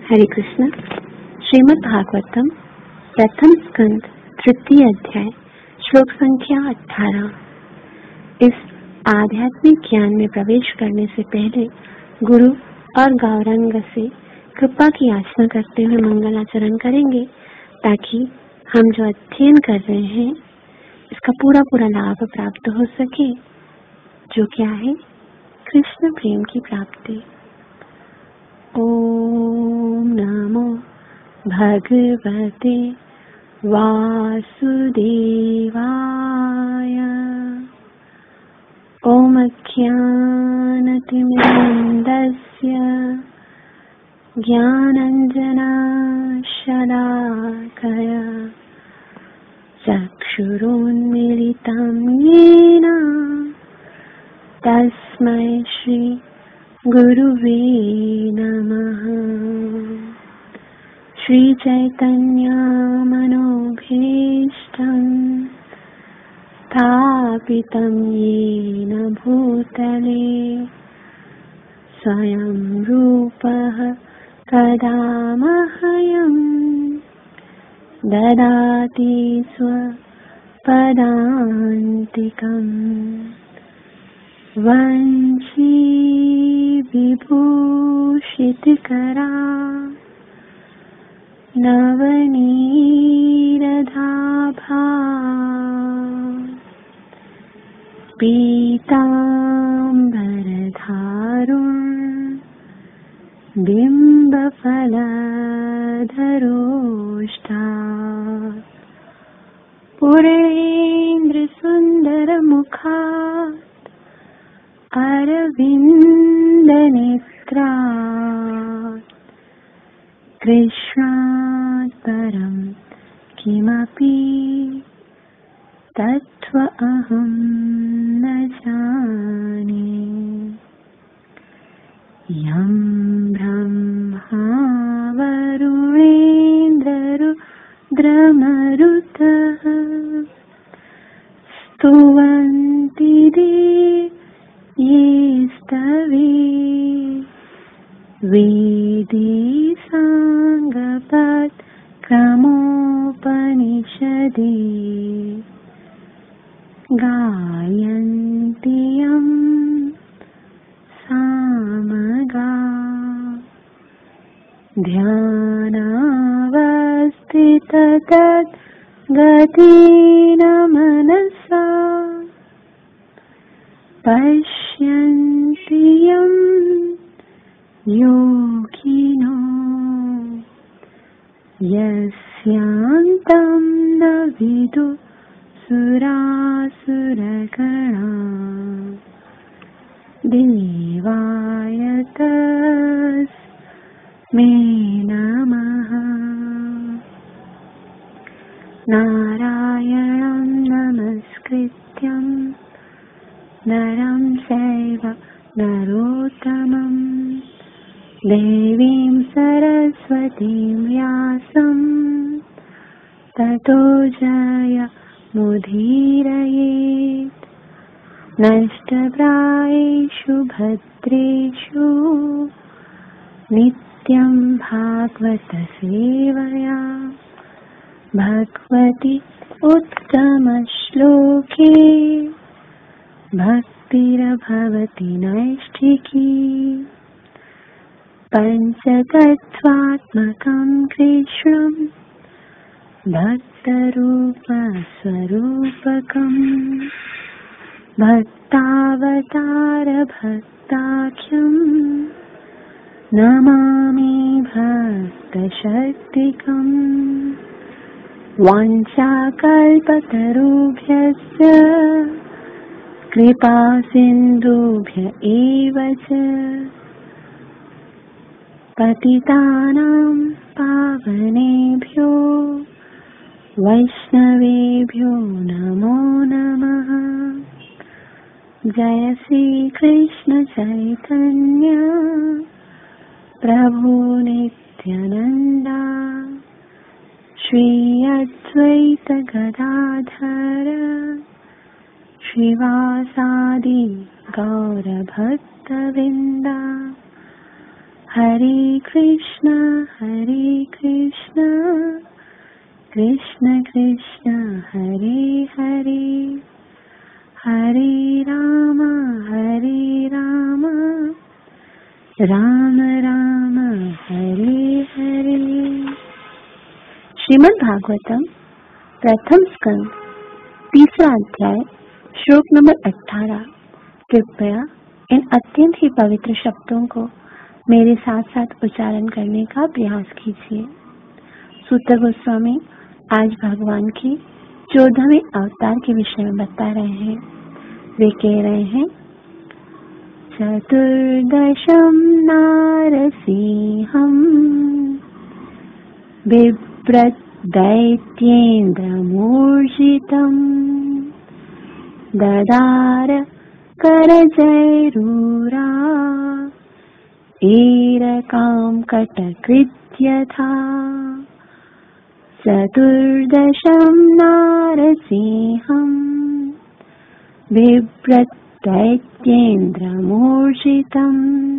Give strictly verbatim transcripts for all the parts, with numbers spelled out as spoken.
हरे कृष्ण। श्रीमद् भागवतम प्रथम स्कंद तृतीय अध्याय श्लोक संख्या अठारह। इस आध्यात्मिक ज्ञान में प्रवेश करने से पहले गुरु और गौरांग से कृपा की याचना करते हुए मंगलाचरण करेंगे, ताकि हम जो अध्ययन कर रहे हैं इसका पूरा पूरा लाभ प्राप्त हो सके, जो क्या है कृष्ण प्रेम की प्राप्ति। ओम नमो भगवते वासुदेवाय। ओम अज्ञानतिमिरन्दस्य ज्ञानाञ्जनशलाकया चक्षुरुन्मीलितं येन तस्मै श्री गुरुवे नमः। श्री चैतन्य मनोभीष्टं स्थापितं येन भूतले स्वयं रूपः कदा मह्यं ददाति स्वपदान्तिकम्। वंशी विभूषितकरा नवनीरदाभा पीताम्बरधारुन् बिम्बफलधरोष्ठा पुरेन्द्रसुन्दरमुखा अरविन्दनेत्रा कृष्णात् परं किमपि तत्त्वमहं न जाने। यं ब्रह्मा वरुणेन्द्ररुद्रमरुतः स्तुवन्ति ये स्तवे वेदे साङ्गपत् क्रमोपनिषदे गायन्ति यं सामगा ध्यानावस्थिततत् गतेन मनसा पश्यन्ति यं योगिनो यस्यान्तं न विदुः सुरासुरगणा। देवाय तस्मै नमः। नारायणं नमस्कृत्यं नरं चैव नरोत्तमं देवीं सरस्वतीं व्यासं ततो जयमुदीरयेत्। नष्टप्रायेषु भद्रेषु नित्यं भागवतसेवया भगवति उत्तमश्लोके भक्तिर्भवति नैष्ठिकी। पञ्चतत्त्वात्मकं कृष्णं भक्तरूपस्वरूपकम् भक्तावतारभक्ताख्यं नमामि भक्तशक्तिकम्। वाञ्छाकल्पतरुभ्यश्च कृपा सिन्धुभ्य एव च पतितानां पावनेभ्यो वैष्णवेभ्यो नमो नमः। जय श्री कृष्ण चैतन्य प्रभु नित्यानंदा श्री अद्वैत गदाधर श्रीवासादि गौरभक्तवृंदा। हरे कृष्णा हरे कृष्णा कृष्ण कृष्ण हरे हरे हरे राम हरे राम राम राम हरे हरे। श्रीमद् भागवतम प्रथम स्कंद तीसरा अध्याय श्लोक नंबर अठारह। कृपया इन अत्यंत ही पवित्र शब्दों को मेरे साथ साथ उच्चारण करने का प्रयास कीजिए। सूत गोस्वामी आज भगवान की चौदहवें अवतार के विषय में बता रहे हैं। वे कह रहे हैं, चतुर्दशम नारसिंहम बिभ्रत् दैत्येन्द्र मूर्छितम् ददार करजैरूरा ईरकां कटकृत्यथा। चतुर्दशं नारसिंहं बिभ्रत् दैत्येन्द्रमूर्छितं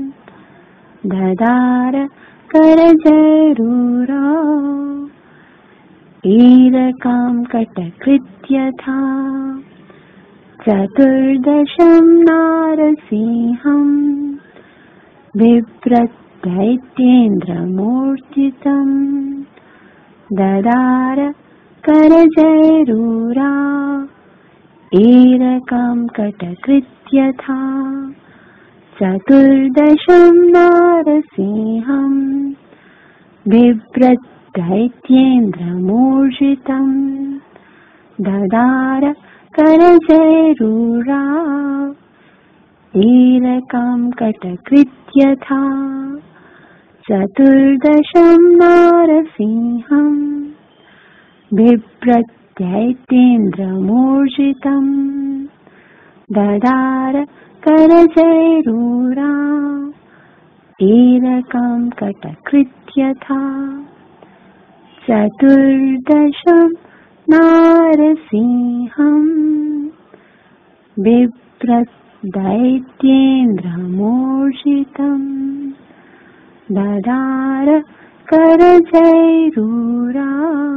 ददार करजैरूरा ईरकां कटकृत्यथा। चतुर्दशं नारसिंहं बिभ्रत् दैत्येन्द्रमूर्छितं ददार करजैरूरा ईरकां कटकृत्यथा। चतुर्दशं नारसिंहं बिभ्रत् दैत्येन्द्रमूर्छितं ददार करजैरूरा ईरकां कटकृत्यथा। चतुर्दशं नारसिंहं बिभ्रत् दैत्येन्द्रमूर्छितं ददार करजैरूरा ईरकां कटकृत्यथा। चतुर्दशं नारसिंहं बिभ्रत् दैत्येन्द्रमूर्छितं ददार करजैरूरा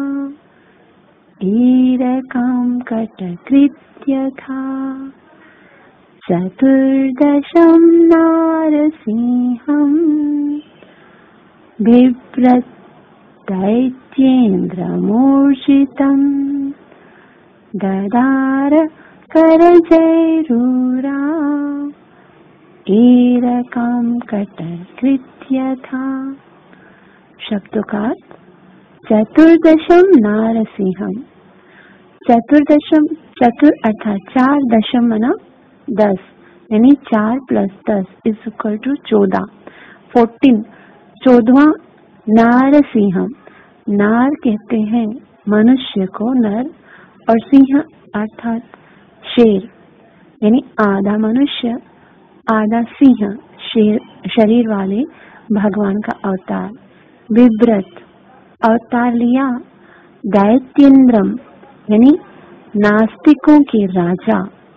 ईरकां कटकृत्यथा। चतुर्दशं नारसिंहं बिभ्रत् दैत्येन्द्रमूर्छितं ददार करजैरूरा ईरकां कटकृत्यथा। शब्दों का चतुर्दशम नारसिंहम। चतुर्दशम, चतुर अर्थात चार, दशम मना दस, यानी चार प्लस दस इज इक्वल टू चौदह, फोर्टीन, चौदवा। नारसिंहम, नार कहते हैं मनुष्य को, नर, और सिंह अर्थात शेर, यानी आधा मनुष्य आधा सिंह, शेर शरीर वाले भगवान का अवतार। बिभ्रत, अवतार लिया। दैत्येन्द्रम, यानी नास्तिकों के राजा।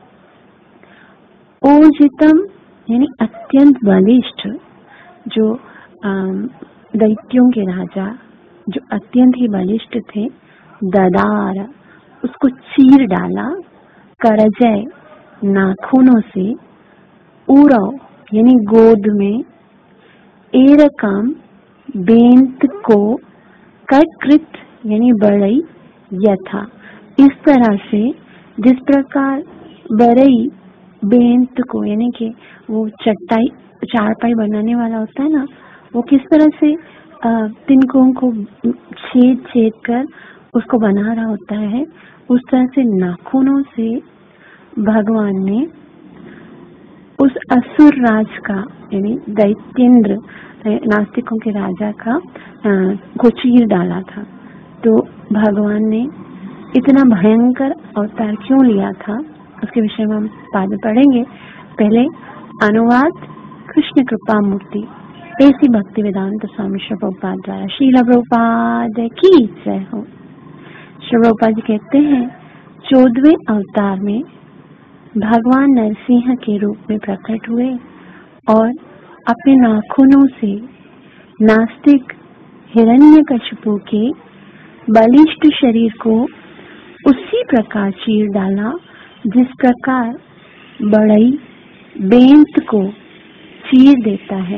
ऊर्जितम, यानी अत्यंत बलिष्ठ, जो दैत्यों के राजा जो अत्यंत ही बलिष्ठ थे। ददार, उसको चीर डाला। करजय, नाखूनों से। उरव, यानी गोद में। एरकाम, बेंत को। कटकृत, यानी बड़ई। यथा, इस तरह से जिस प्रकार बड़ई बेंत को, यानी कि वो चटाई चारपाई बनाने वाला होता है ना, वो किस तरह से तिनकों को छेद छेद कर उसको बना रहा होता है, उस तरह से नाखूनों से भगवान ने उस असुर राज का, यानी दैत्येंद्र नास्तिकों के राजा का को चीर डाला था। तो भगवान ने इतना भयंकर अवतार क्यों लिया था, उसके विषय में हम बाद में पढ़ेंगे। पहले अनुवाद कृष्ण कृपा मूर्ति ऐसी भक्ति वेदांत स्वामी श्री प्रभुपाद द्वारा। श्रील प्रभुपाद की जय हो। श्री प्रभुपाद जी कहते हैं, चौदहवें अवतार में भगवान नरसिंह के रूप में प्रकट हुए और अपने नाखूनों से नास्तिक हिरण्यकशिपु के बलिष्ठ शरीर को उसी प्रकार चीर डाला जिस प्रकार बढ़ई बेंत को चीर देता है।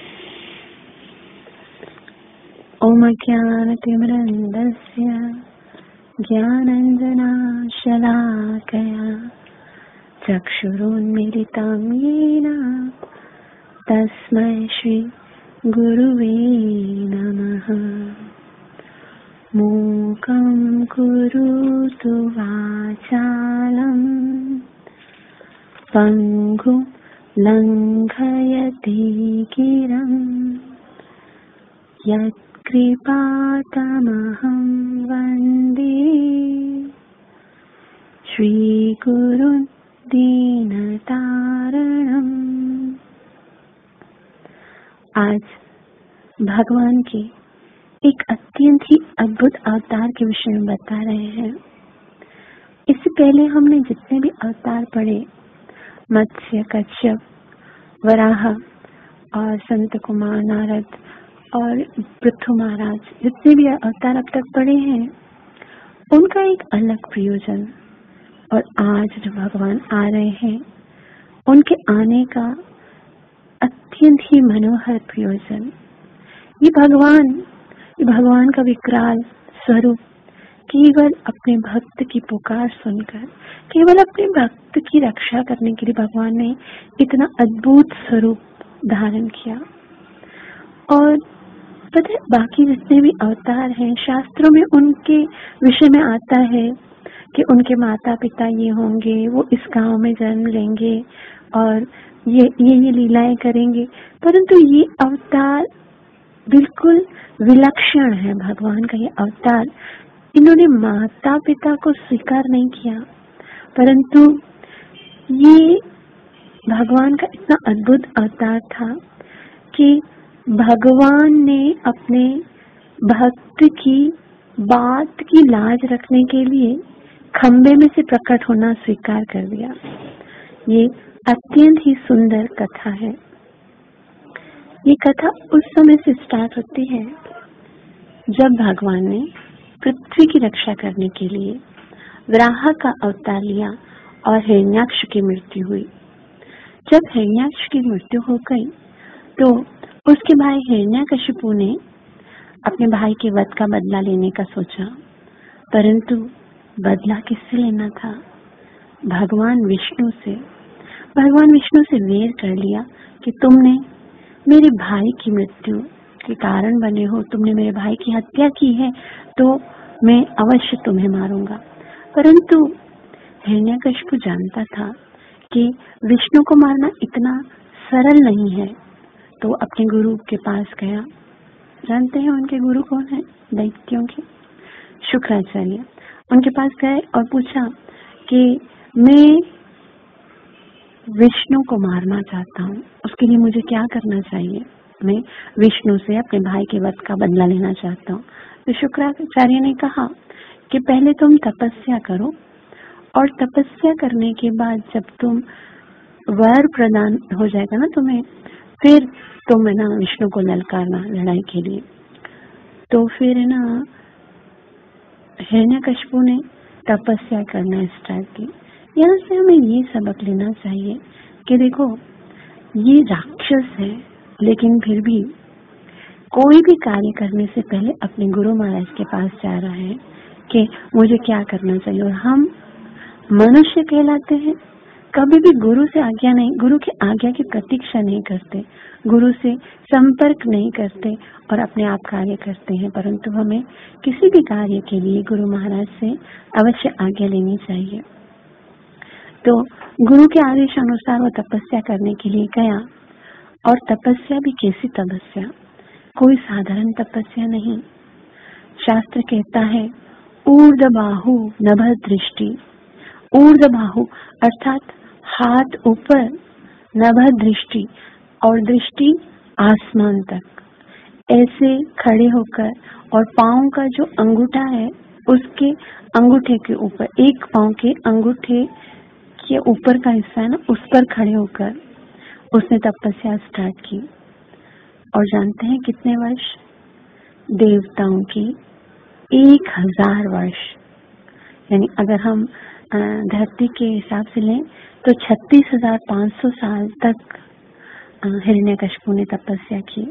ओम ज्ञानतिमिरन्धस्य ज्ञानाञ्जनशलाकया चक्षुरुन्मीलितं येन तस्मै श्री गुरुवे नमः। मूकं करोतु वाचालं पङ्गुं लङ्घयति गिरं यत्कृपातमहं वन्दे श्रीगुरुं दीनतारणम्। आज भगवान के एक अत्यंत ही अद्भुत अवतार के विषय में बता रहे हैं। इससे पहले हमने जितने भी अवतार पढ़े, मत्स्य, कच्छप, वराह और संत कुमार, नारद और पृथु महाराज, जितने भी अवतार अब तक पढ़े हैं, उनका एक अलग प्रयोजन, और आज जो भगवान आ रहे हैं उनके आने का अत्यंत ही मनोहर प्रयोजन। ये भगवान ये भगवान का विकराल स्वरूप केवल अपने भक्त की पुकार सुनकर, केवल अपने भक्त की रक्षा करने के लिए भगवान ने इतना अद्भुत स्वरूप धारण किया। और पता है, बाकी जितने भी अवतार हैं शास्त्रों में उनके विषय में आता है कि उनके माता पिता ये होंगे, वो इस गांव में जन्म लेंगे और ये ये ये लीलाएं करेंगे, परंतु ये अवतार बिल्कुल विलक्षण है। भगवान का ये अवतार, इन्होंने माता पिता को स्वीकार नहीं किया, परंतु ये भगवान का इतना अद्भुत अवतार था कि भगवान ने अपने भक्त की बात की लाज रखने के लिए खंबे में से प्रकट होना स्वीकार कर दिया। ये अत्यंत ही सुंदर कथा है। ये कथा उस समय से स्टार्ट होती है जब भगवान ने पृथ्वी की रक्षा करने के लिए वराह का अवतार लिया और हिरण्याक्ष की मृत्यु हुई। जब हिरण्याक्ष की मृत्यु हो गई तो उसके भाई हिरण्यकशिपु ने अपने भाई के वध का बदला लेने का सोचा, परंतु बदला किससे लेना था? भगवान विष्णु से। भगवान विष्णु से वेर कर लिया कि तुमने मेरे भाई की मृत्यु के कारण बने हो, तुमने मेरे भाई की हत्या की है, तो मैं अवश्य तुम्हें मारूंगा। परंतु हिरण्यकशिपु जानता था कि विष्णु को मारना इतना सरल नहीं है, तो अपने गुरु के पास गया। जानते हैं उनके गुरु कौन है? दैत्यों के शुक्राचार्य। उनके पास गए और पूछा कि मैं विष्णु को मारना चाहता हूँ, उसके लिए मुझे क्या करना चाहिए? मैं विष्णु से अपने भाई के वध का बदला लेना चाहता हूँ। तो शुक्राचार्य ने कहा कि पहले तुम तपस्या करो, और तपस्या करने के बाद जब तुम वर प्रदान हो जाएगा ना तुम्हें, फिर तुम है ना विष्णु को ललकारना लड़ाई के लिए। तो फिर है ना हिरण्यकशिपु ने तपस्या करना स्टार्ट की। यहाँ से हमें ये सबक लेना चाहिए कि देखो, ये राक्षस है, लेकिन फिर भी कोई भी कार्य करने से पहले अपने गुरु महाराज के पास जा रहा है कि मुझे क्या करना चाहिए। और हम मनुष्य कहलाते हैं, कभी भी गुरु से आज्ञा नहीं, गुरु की आज्ञा की प्रतीक्षा नहीं करते, गुरु से संपर्क नहीं करते और अपने आप कार्य करते हैं। परंतु हमें किसी भी कार्य के लिए गुरु महाराज से अवश्य आज्ञा लेनी चाहिए। तो गुरु के आदेश अनुसार वो तपस्या करने के लिए गया, और तपस्या भी कैसी तपस्या, कोई साधारण तपस्या नहीं। शास्त्र कहता है ऊर्ध्व बाहु नभ दृष्टि। ऊर्ध्व बाहु अर्थात हाथ ऊपर, नभ दृष्टि और दृष्टि आसमान तक, ऐसे खड़े होकर, और पाँव का जो अंगूठा है उसके अंगूठे के ऊपर, एक पाँव के अंगूठे के ऊपर का हिस्सा है ना, उस पर खड़े होकर उसने तपस्या स्टार्ट की। और जानते हैं कितने वर्ष? देवताओं की एक हजार वर्ष। यानी अगर हम धरती के हिसाब से लें तो छत्तीस हजार पाँच सौ साल तक हिरण्यकशिपु ने तपस्या की।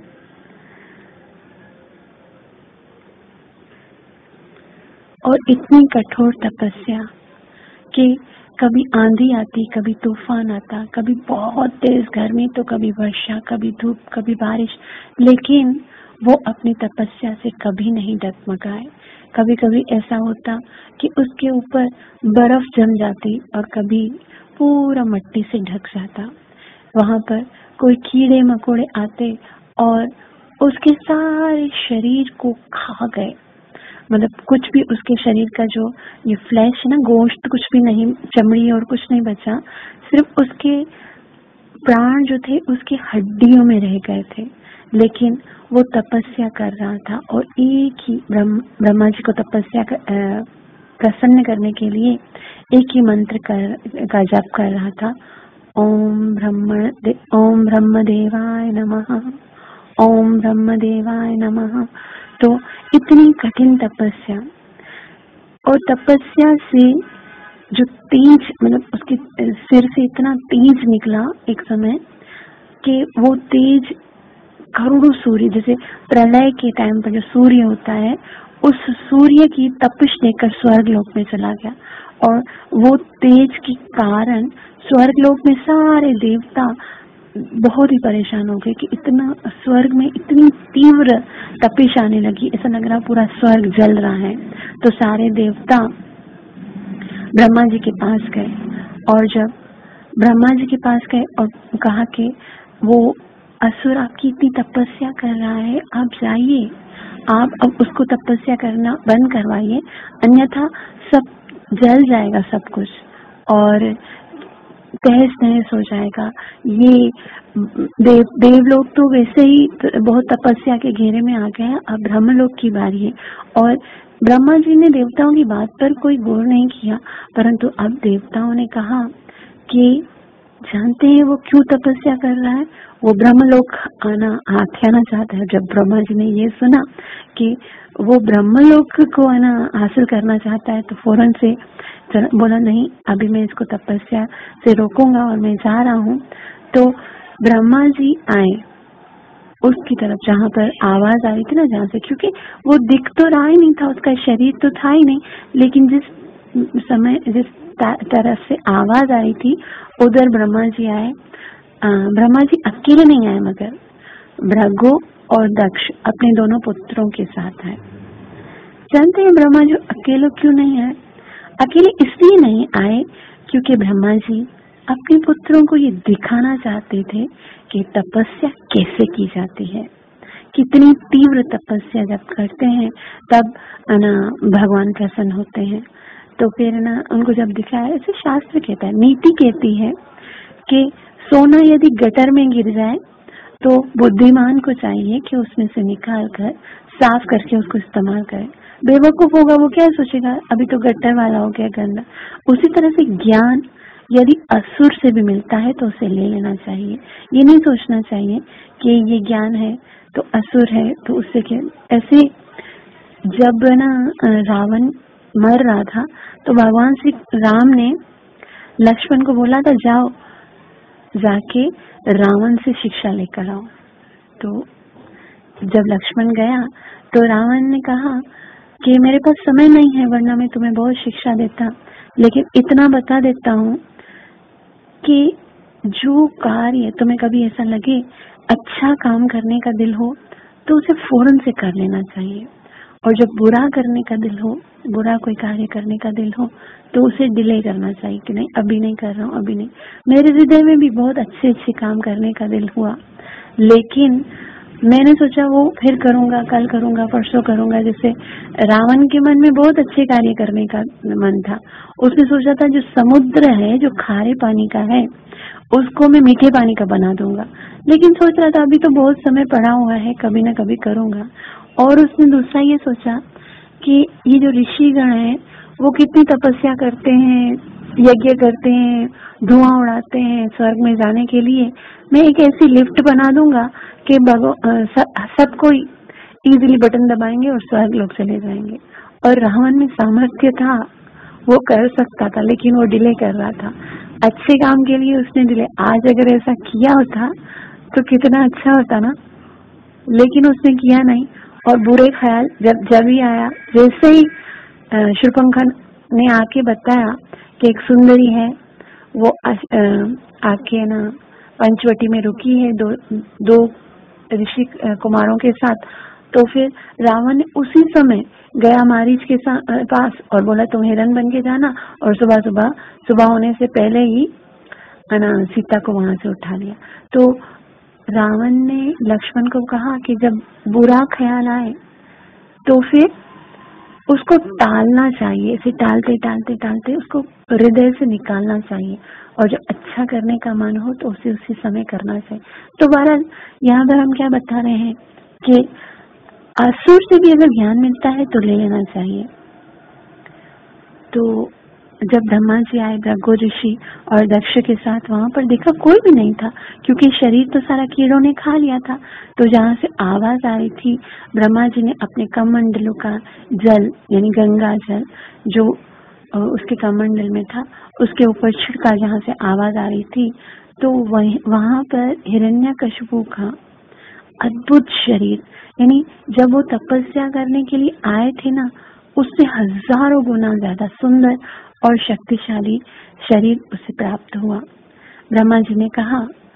और इतनी कठोर तपस्या कि कभी आंधी आती, कभी तूफान आता, कभी बहुत तेज गर्मी तो कभी वर्षा, कभी धूप, कभी बारिश, लेकिन वो अपनी तपस्या से कभी नहीं डगमगाए। कभी कभी ऐसा होता कि उसके ऊपर बर्फ जम जाती और कभी पूरा मिट्टी से ढक जाता। वहां पर कोई कीड़े मकोड़े आते और उसके सारे शरीर को खा गए। मतलब कुछ भी उसके शरीर का जो ये फ्लैश है ना, गोश्त कुछ भी नहीं, चमड़ी और कुछ नहीं बचा, सिर्फ उसके प्राण जो थे उसके हड्डियों में रह गए थे। लेकिन वो तपस्या कर रहा था और एक ही ब्रह्मा जी को तपस्या कर, प्रसन्न करने के लिए एक ही मंत्र कर, का जप कर रहा था। ओम ब्रह्म दे, ओम ब्रह्म देवाय नमः, ओम ब्रह्म देवाय नमः। तो इतनी कठिन तपस्या, और तपस्या से जो तेज, मतलब उसके सिर से इतना तेज निकला एक समय कि वो तेज करोड़ों सूर्य, जैसे प्रलय के टाइम पर जो सूर्य होता है उस सूर्य की तपिश देखकर स्वर्ग लोक में चला गया। और वो तेज के कारण स्वर्ग लोक में सारे देवता बहुत ही परेशान हो गए कि इतना स्वर्ग में इतनी तीव्र तपिश आने लगी, ऐसा लग रहा पूरा स्वर्ग जल रहा है। तो सारे देवता ब्रह्मा जी के पास गए, और जब ब्रह्मा जी के पास गए और कहा कि वो असुर आपकी इतनी तपस्या कर रहा है, आप जाइए, आप अब उसको तपस्या करना बंद करवाइए, अन्यथा सब जल जाएगा सब कुछ और तहस नहस हो जाएगा। ये देव देवलोक तो वैसे ही बहुत तपस्या के घेरे में आ गए हैं, अब ब्रह्मलोक की बारी है। और ब्रह्मा जी ने देवताओं की बात पर कोई गौर नहीं किया, परंतु अब देवताओं ने कहा कि जानते हैं वो क्यों तपस्या कर रहा है? वो ब्रह्मलोक आना हाथ आना चाहता है। जब ब्रह्मा जी ने ये सुना कि वो ब्रह्मलोक को आना हासिल करना चाहता है तो फौरन से बोला नहीं, अभी मैं इसको तपस्या से रोकूंगा और मैं जा रहा हूँ। तो ब्रह्मा जी आए उसकी तरफ जहाँ पर आवाज आ रही थी ना, जहाँ से, क्योंकि वो दिख तो रहा ही नहीं था, उसका शरीर तो था ही नहीं, लेकिन जिस समय जिस तरफ से आवाज आ रही थी उधर ब्रह्मा जी आए। ब्रह्मा जी अकेले नहीं आए, मगर भृगु और दक्ष अपने दोनों पुत्रों के साथ आए। जानते हैं ब्रह्मा जी अकेले क्यों नहीं आए? अकेले इसलिए नहीं आए क्योंकि ब्रह्मा जी अपने पुत्रों को ये दिखाना चाहते थे कि तपस्या कैसे की जाती है। कितनी तीव्र तपस्या जब करते हैं तब ना भगवान प्रसन्न होते हैं। तो फिर ना उनको जब दिखाया, ऐसे शास्त्र कहता है, नीति कहती है कि सोना यदि गटर में गिर जाए तो बुद्धिमान को चाहिए कि उसमें से निकाल कर साफ करके उसको इस्तेमाल करे। बेवकूफ होगा वो क्या सोचेगा, अभी तो गटर वाला हो गया गंदा। उसी तरह से ज्ञान यदि असुर से भी मिलता है तो उसे ले लेना चाहिए। ये नहीं सोचना चाहिए कि ये ज्ञान है तो असुर है तो उससे क्या। ऐसे जब ना रावण मर रहा था तो भगवान श्री राम ने लक्ष्मण को बोला था, जाओ जाके रावण से शिक्षा लेकर आओ। तो जब लक्ष्मण गया तो रावण ने कहा कि मेरे पास समय नहीं है, वरना मैं तुम्हें बहुत शिक्षा देता, लेकिन इतना बता देता हूँ कि जो कार्य तुम्हें कभी ऐसा लगे अच्छा काम करने का दिल हो तो उसे फौरन से कर लेना चाहिए, और जब बुरा करने का दिल हो, बुरा कोई कार्य करने का दिल हो तो उसे डिले करना चाहिए कि नहीं अभी नहीं कर रहा हूँ, अभी नहीं। मेरे हृदय में भी बहुत अच्छे अच्छे काम करने का दिल हुआ, लेकिन मैंने सोचा वो फिर करूंगा, कल करूंगा, परसों करूंगा। जैसे रावण के मन में बहुत अच्छे कार्य करने का मन था, उसने सोचा था जो समुद्र है जो खारे पानी का है उसको मैं मीठे पानी का बना दूंगा, लेकिन सोच रहा था अभी तो बहुत समय पड़ा हुआ है, कभी ना कभी करूंगा। और उसने दूसरा ये सोचा कि ये जो ऋषिगण है वो कितनी तपस्या करते हैं, यज्ञ करते हैं, धुआं उड़ाते हैं स्वर्ग में जाने के लिए। मैं एक ऐसी लिफ्ट बना दूंगा कि सबको इजीली बटन दबाएंगे और स्वर्ग लोग चले जाएंगे। और रावण में सामर्थ्य था, वो कर सकता था, लेकिन वो डिले कर रहा था। अच्छे काम के लिए उसने डिले। आज अगर ऐसा किया होता तो कितना अच्छा होता ना, लेकिन उसने किया नहीं। और बुरे ख्याल जब जब ही आया, जैसे ही शूर्पणखा ने आके बताया कि एक सुंदरी है, वो आके ना पंचवटी में रुकी है दो दो ऋषि कुमारों के साथ, तो फिर रावण ने उसी समय गया मारीच के पास और बोला तुम हिरण बन के जाना, और सुबह सुबह सुबह होने से पहले ही ना सीता को वहां से उठा लिया। तो रावण ने लक्ष्मण को कहा कि जब बुरा ख्याल आए तो फिर उसको टालना चाहिए, इसे टालते टालते टालते उसको हृदय से निकालना चाहिए, और जो अच्छा करने का मन हो तो उसे उसी समय करना चाहिए। तो बहरहाल यहाँ पर हम क्या बता रहे हैं कि असुर से भी अगर ज्ञान मिलता है तो ले लेना चाहिए। तो जब ब्रह्मा जी आए भृगु ऋषि और दक्ष के साथ, वहां पर देखा कोई भी नहीं था, क्योंकि शरीर तो सारा कीड़ों ने खा लिया था। तो जहाँ से आवाज आई थी, ब्रह्मा जी ने अपने कमंडलों का जल यानी गंगा जल जो उसके कमंडल में था उसके ऊपर छिड़का, जहाँ से आवाज आ रही थी। तो वही वहां पर हिरण्यकशिपु का अद्भुत शरीर, यानी जब वो तपस्या करने के लिए आए थे ना, उससे हजारों गुना ज्यादा सुंदर और शक्तिशाली शरीर उसे प्राप्त हुआ। ब्रह्मा जी ने कहा,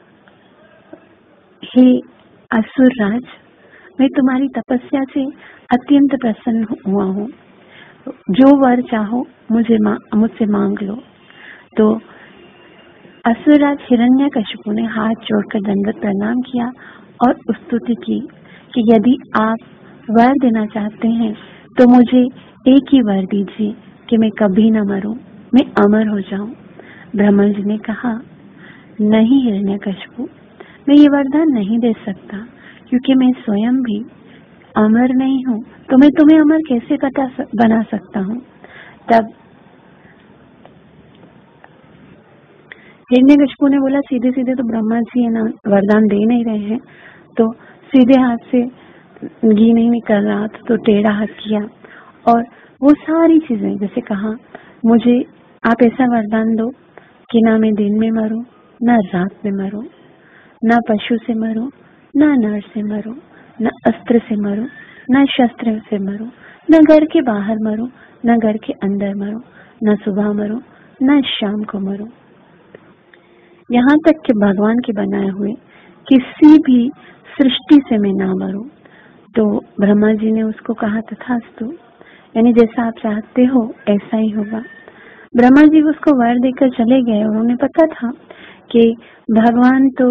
हे असुर राज, मैं तुम्हारी तपस्या से अत्यंत प्रसन्न हुआ हूँ, जो वर चाहो मुझे मा, मुझसे मांग लो। तो असुरराज हिरण्यकशिपु ने हाथ जोड़कर दंडवत प्रणाम किया और स्तुति की कि यदि आप वर देना चाहते हैं तो मुझे एक ही वर दीजिए कि मैं कभी न मरूं, मैं अमर हो जाऊं। ब्रह्मा जी ने कहा, नहीं हिरण्यकशिपु, मैं ये वरदान नहीं दे सकता, क्योंकि मैं स्वयं भी अमर नहीं हूँ, तो मैं तुम्हें अमर कैसे बता बना सकता हूँ। तब हिरण्यकशिपु ने बोला, सीधे सीधे तो ब्रह्मा जी है ना वरदान दे नहीं रहे हैं, तो सीधे हाथ से घी नहीं निकल रहा था, तो टेढ़ा हाथ किया और वो सारी चीजें जैसे कहा, मुझे आप ऐसा वरदान दो कि ना मैं दिन में मरूं, ना रात में मरूं, ना पशु से मरूं, ना नर से मरूं, ना अस्त्र से मरूं, ना शस्त्र से मरूं, ना घर के बाहर मरूं, ना घर के अंदर मरूं, ना सुबह मरूं, ना शाम को मरूं, यहाँ तक कि भगवान के बनाए हुए किसी भी सृष्टि से मैं ना मरूं। तो ब्रह्मा जी ने उसको कहा, तथास्तु, यानी जैसा आप चाहते हो ऐसा ही होगा। ब्रह्मा जी उसको वर देकर चले गए। उन्होंने पता था कि भगवान तो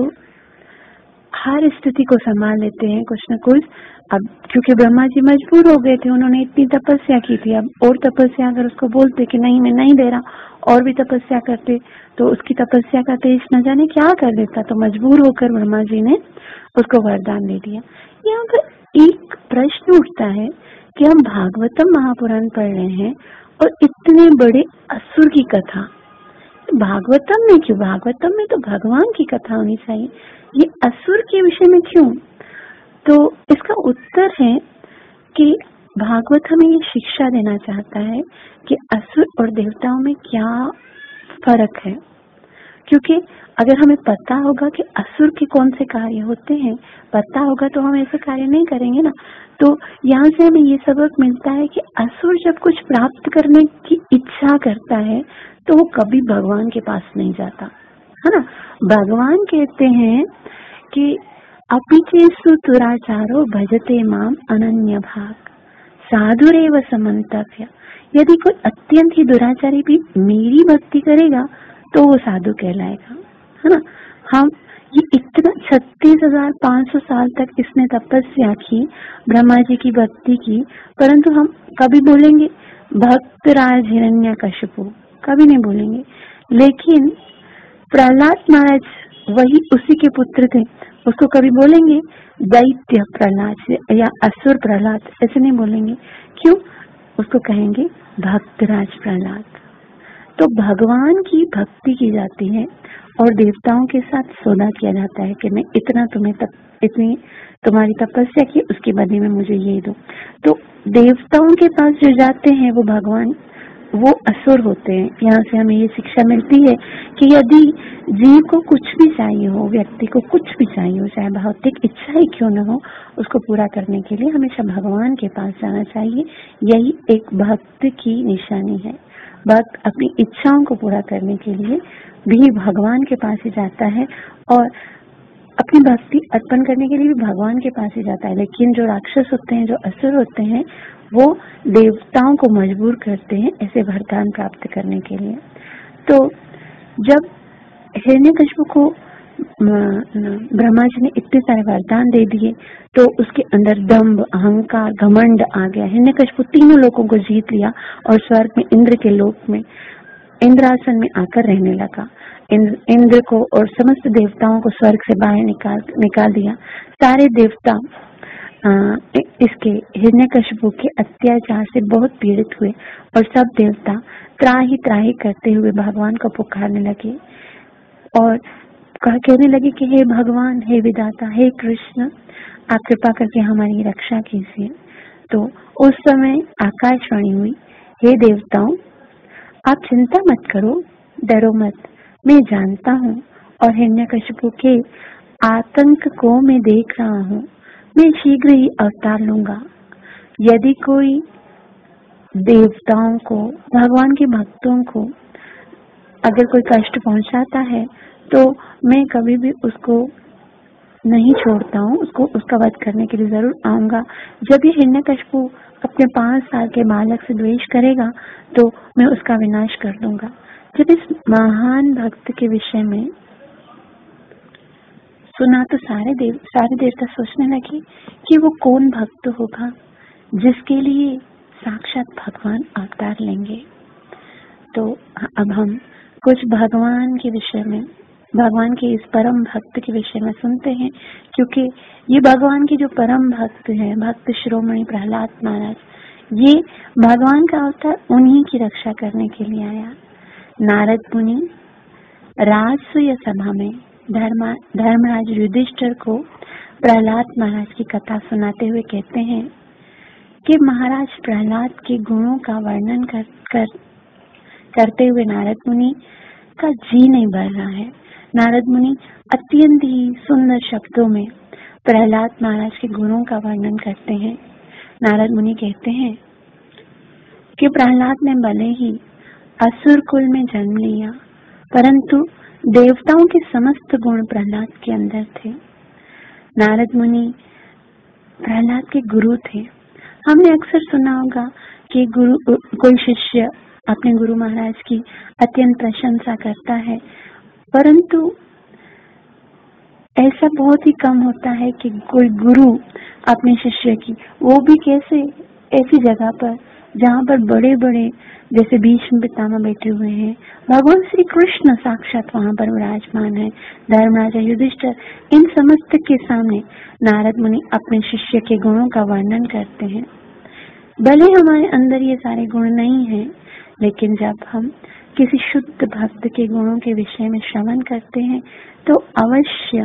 हर स्थिति को संभाल लेते हैं कुछ न कुछ। अब क्योंकि ब्रह्मा जी मजबूर हो गए थे, उन्होंने इतनी तपस्या की थी, अब और तपस्या अगर उसको बोलते कि नहीं मैं नहीं दे रहा, और भी तपस्या करते तो उसकी तपस्या का तेज न जाने क्या कर देता। तो मजबूर होकर ब्रह्मा जी ने उसको वरदान दे दिया। यहाँ पर एक प्रश्न उठता है कि हम भागवतम महापुराण पढ़ रहे हैं और इतने बड़े असुर की कथा भागवतम में क्यों? भागवतम में तो भगवान की कथा होनी चाहिए, ये असुर के विषय में क्यों? तो इसका उत्तर है कि भागवत हमें ये शिक्षा देना चाहता है कि असुर और देवताओं में क्या फर्क है। क्योंकि अगर हमें पता होगा कि असुर के कौन से कार्य होते हैं, पता होगा तो हम ऐसे कार्य नहीं करेंगे ना। तो यहाँ से हमें ये सबक मिलता है कि असुर जब कुछ प्राप्त करने की इच्छा करता है तो वो कभी भगवान के पास नहीं जाता, है ना। भगवान कहते हैं कि अपिचेसु दुराचारो भजते माम अनन्य भाग साधुरेव समन्तव्य। यदि कोई अत्यंत ही दुराचारी भी मेरी भक्ति करेगा तो वो साधु कहलाएगा, है ना। हम ये इतना छत्तीस हजार पाँच सौ साल तक इसने तपस्या की, ब्रह्मा जी की भक्ति की, परंतु हम कभी बोलेंगे भक्तराज हिरण्यकशिपु? कभी नहीं बोलेंगे। लेकिन प्रहलाद महाराज वही उसी के पुत्र थे, उसको कभी बोलेंगे दैत्य प्रहलाद या असुर प्रहलाद? ऐसे नहीं बोलेंगे। क्यों? उसको कहेंगे भक्तराज प्रहलाद। तो भगवान की भक्ति की जाती है और देवताओं के साथ सौदा किया जाता है कि मैं इतना तुम्हें तप, इतनी तुम्हारी तपस्या की, उसके बदले में मुझे ये दो। तो देवताओं के पास जो जाते हैं वो भगवान, वो असुर होते हैं। यहाँ से हमें ये शिक्षा मिलती है कि यदि जीव को कुछ भी चाहिए हो, व्यक्ति को कुछ भी चाहिए हो, चाहे भौतिक इच्छा ही क्यों न हो, उसको पूरा करने के लिए हमेशा भगवान के पास जाना चाहिए। यही एक भक्त की निशानी है। भक्त अपनी इच्छाओं को पूरा करने के लिए भी भगवान के पास ही जाता है और अपनी भक्ति अर्पण करने के लिए भी भगवान के पास ही जाता है। लेकिन जो राक्षस होते हैं, जो असुर होते हैं, वो देवताओं को मजबूर करते हैं ऐसे वरदान प्राप्त करने के लिए। तो जब हिरण्यकशिपु को ब्रह्मा जी ने इतने सारे वरदान दे दिए तो उसके अंदर दंभ, अहंकार, घमंड आ गया। हिरण्यकशिपु तीनों लोगों को जीत लिया और स्वर्ग में, इंद्र के लोक में, इंद्रासन में आकर रहने लगा। इंद्र, इंद्र को और समस्त देवताओं को स्वर्ग से बाहर निकाल निकाल दिया। सारे देवता आ, इसके हिरण्यकशिपु के अत्याचार से बहुत पीड़ित हुए और सब देवता त्राही त्राही करते हुए भगवान को पुकारने लगे और कहने लगे कि हे भगवान, हे विधाता, हे कृष्ण, आप कृपा करके हमारी रक्षा कीजिए। तो उस समय आकाशवाणी हुई, हे देवताओं, आप चिंता मत करो, डरो मत, मैं जानता हूँ और हिरण्यकशिपु के आतंक को मैं देख रहा हूँ। मैं शीघ्र ही अवतार लूंगा। यदि कोई देवताओं को, भगवान के भक्तों को अगर कोई कष्ट पहुंचाता है तो मैं कभी भी उसको नहीं छोड़ता हूँ, उसको उसका वध करने के लिए जरूर आऊंगा। जब ये हिरण्यकशिपु अपने पांच साल के बालक से द्वेष करेगा तो मैं उसका विनाश कर दूंगा। जब इस महान भक्त के विषय में सुना तो सारे देव सारे देवता सोचने लगे कि वो कौन भक्त होगा जिसके लिए साक्षात भगवान अवतार लेंगे। तो अब हम कुछ भगवान के विषय में, भगवान के इस परम भक्त के विषय में सुनते हैं, क्योंकि ये भगवान के जो परम भक्त हैं, भक्त शिरोमणि प्रहलाद महाराज, ये भगवान का अवतार उन्हीं की रक्षा करने के लिए आया। नारद मुनि राजसूय सभा में धर्मा धर्मराज युधिष्ठिर को प्रहलाद महाराज की कथा सुनाते हुए कहते हैं कि महाराज प्रहलाद के गुणों का वर्णन कर, कर करते हुए नारद मुनि का जी नहीं भर रहा है। नारद मुनि अत्यंत ही सुंदर शब्दों में प्रहलाद महाराज के गुणों का वर्णन करते हैं। नारद मुनि कहते हैं कि प्रहलाद ने भले ही असुर कुल में जन्म लिया, परंतु देवताओं के समस्त गुण प्रहलाद के अंदर थे। नारद मुनि प्रहलाद के गुरु थे। हमने अक्सर सुना होगा कि गुरु कोई शिष्य अपने गुरु महाराज की अत्यंत प्रशंसा करता है, परंतु ऐसा बहुत ही कम होता है कि कोई गुरु अपने शिष्य की, वो भी कैसे, ऐसी जगह पर जहाँ पर बड़े बड़े जैसे भीष्म पितामह बैठे हुए हैं, भगवान श्री कृष्ण साक्षात वहाँ पर विराजमान है, धर्मराजा युधिष्ठिर, इन समस्त के सामने नारद मुनि अपने शिष्य के गुणों का वर्णन करते हैं। भले हमारे अंदर ये सारे गुण नहीं हैं, लेकिन जब हम किसी शुद्ध भक्त के गुणों के विषय में श्रवण करते हैं तो अवश्य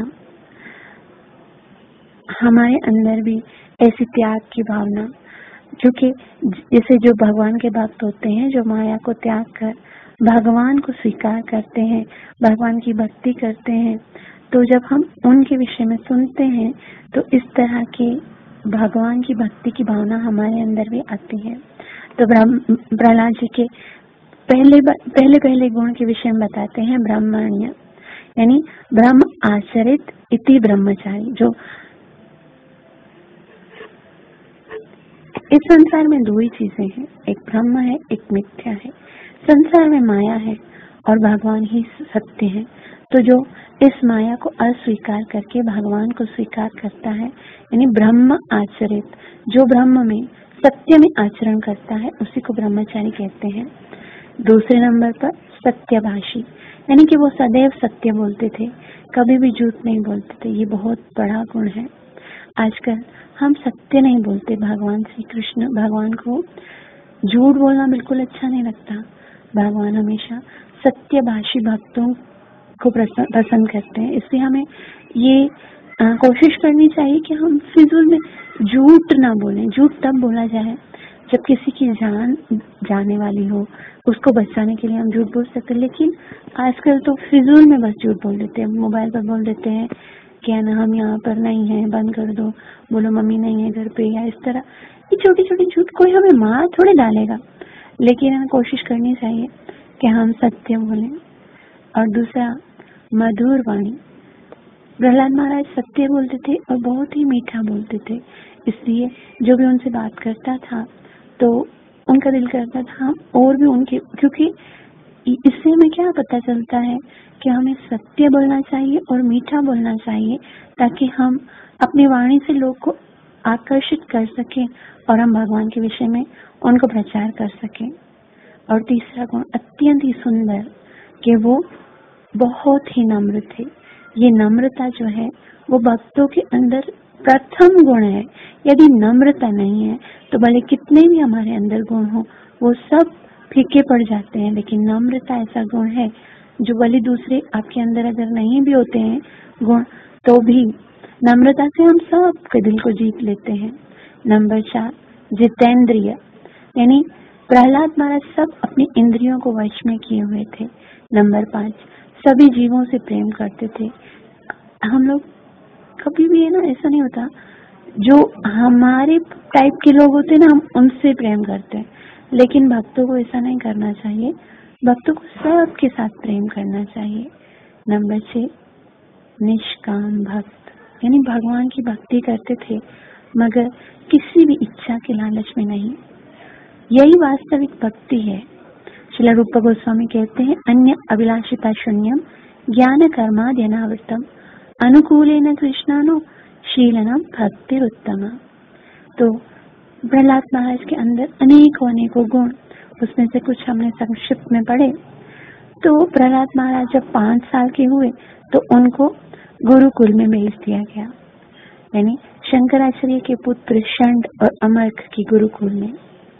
हमारे अंदर भी ऐसी त्याग की भावना, जो कि जैसे जो भगवान के भक्त होते हैं, जो माया को त्याग कर भगवान को स्वीकार करते हैं, भगवान की भक्ति करते हैं, तो जब हम उनके विषय में सुनते हैं तो इस तरह के भगवान की भक्ति की भावना हमारे अंदर भी आती है। तो प्रहलाद जी के पहले पहले पहले गुण के विषय में बताते हैं ब्रह्मण्य, यानी ब्रह्म आचरित इति ब्रह्मचारी। जो इस संसार में दो ही चीजें हैं, एक ब्रह्म है, एक मिथ्या है। संसार में माया है और भगवान ही सत्य है। तो जो इस माया को अस्वीकार करके भगवान को स्वीकार करता है, यानी ब्रह्म आचरित, जो ब्रह्म में सत्य में आचरण करता है, उसी को ब्रह्मचारी कहते हैं। दूसरे नंबर पर सत्यभाषी, यानी कि वो सदैव सत्य बोलते थे, कभी भी झूठ नहीं बोलते थे। ये बहुत बड़ा गुण है। आजकल हम सत्य नहीं बोलते भगवान श्री कृष्ण, भगवान को झूठ बोलना बिल्कुल अच्छा नहीं लगता। भगवान हमेशा सत्यभाषी भक्तों को पसंद करते हैं, इसलिए हमें ये आ, कोशिश करनी चाहिए कि हम फिजूल में झूठ ना बोलें। झूठ तब बोला जाए जब किसी की जान जाने वाली हो, उसको बचाने के लिए हम झूठ बोल सकते हैं। लेकिन आजकल तो फिजूल में बस झूठ बोल देते हैं, मोबाइल पर बोल देते हैं कि है ना हम यहाँ पर नहीं है, बंद कर दो, बोलो मम्मी नहीं है घर पे, या इस तरह ये छोटी छोटी झूठ कोई हमें मार थोड़े डालेगा। लेकिन हमें कोशिश करनी चाहिए कि हम सत्य बोलें। और दूसरा, मधुर वाणी। प्रहलाद महाराज सत्य बोलते थे और बहुत ही मीठा बोलते थे, इसलिए जो भी उनसे बात करता था तो उनका दिल करता था और भी उनके, क्योंकि इससे हमें क्या पता चलता है कि हमें सत्य बोलना चाहिए और मीठा बोलना चाहिए, ताकि हम अपनी वाणी से लोग को आकर्षित कर सकें और हम भगवान के विषय में उनको प्रचार कर सकें। और तीसरा गुण अत्यंत ही सुंदर कि वो बहुत ही नम्र थे। ये नम्रता जो है वो भक्तों के अंदर प्रथम गुण है। यदि नम्रता नहीं है तो भले कितने भी हमारे अंदर गुण हो वो सब फीके पड़ जाते हैं, लेकिन नम्रता ऐसा गुण है जो भले दूसरे आपके अंदर अगर नहीं भी होते हैं गुण, तो भी नम्रता से हम सब के दिल को जीत लेते हैं। नंबर चार, जितेंद्रिय, यानी प्रहलाद महाराज सब अपनी इंद्रियों को वश में किए हुए थे। नंबर पाँच, सभी जीवों से प्रेम करते थे। हम लोग कभी भी है ना, ऐसा नहीं होता, जो हमारे टाइप के लोग होते हैं ना हम उनसे प्रेम करते हैं, लेकिन भक्तों को ऐसा नहीं करना चाहिए। भक्तों को सबके साथ प्रेम करना चाहिए। नंबर छह, निष्काम भक्त, यानी भगवान की भक्ति करते थे मगर किसी भी इच्छा के लालच में नहीं। यही वास्तविक भक्ति है। श्रील रूप गोस्वामी कहते हैं, अन्य अभिलाषिता शून्यम ज्ञान कर्माद्यनावृतम अनुकूलेन कृष्णानो शीलनम भक्ति उत्तमा। तो प्रहलाद महाराज के अंदर अनेकों अनेकों गुण, उसमें से कुछ हमने संक्षिप्त में पढ़े। तो प्रहलाद महाराज जब पांच साल के हुए तो उनको गुरुकुल में भेज दिया गया, यानी शंकराचार्य के पुत्र षंड और अमर्क की गुरुकुल में।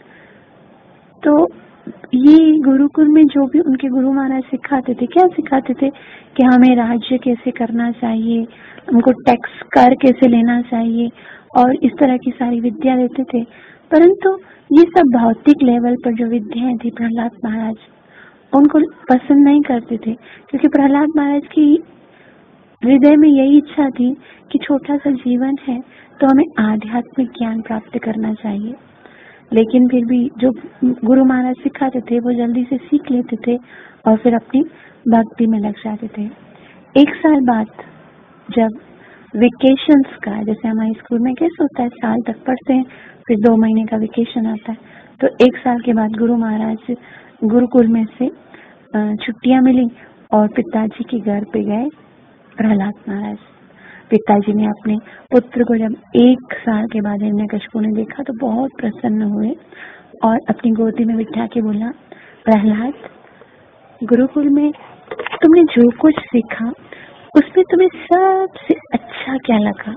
तो ये गुरुकुल में जो भी उनके गुरु महाराज सिखाते थे, क्या सिखाते थे कि हमें राज्य कैसे करना चाहिए, हमको टैक्स कर कैसे लेना चाहिए और इस तरह की सारी विद्या देते थे। परंतु ये सब भौतिक लेवल पर जो विद्याएं थी प्रहलाद महाराज उनको पसंद नहीं करते थे, क्योंकि प्रहलाद महाराज की हृदय में यही इच्छा थी कि छोटा सा जीवन है तो हमें आध्यात्मिक ज्ञान प्राप्त करना चाहिए। लेकिन फिर भी जो गुरु महाराज सिखाते थे वो जल्दी से सीख लेते थे और फिर अपनी भक्ति में लग जाते थे। एक साल बाद जब वेकेशंस का, जैसे हमारे स्कूल में कैसे होता है, साल तक पढ़ते हैं फिर दो महीने का वेकेशन आता है, तो एक साल के बाद गुरु महाराज गुरुकुल में से छुट्टियां मिली और पिताजी के घर पे गए प्रहलाद महाराज। पिताजी ने अपने पुत्र को जब एक साल के बाद हिरण्यकशिपु ने देखा तो बहुत प्रसन्न हुए और अपनी गोदी में बिठा के बोला, प्रहलाद, गुरुकुल में तुमने जो कुछ सीखा उसमें तुम्हें सबसे अच्छा क्या लगा?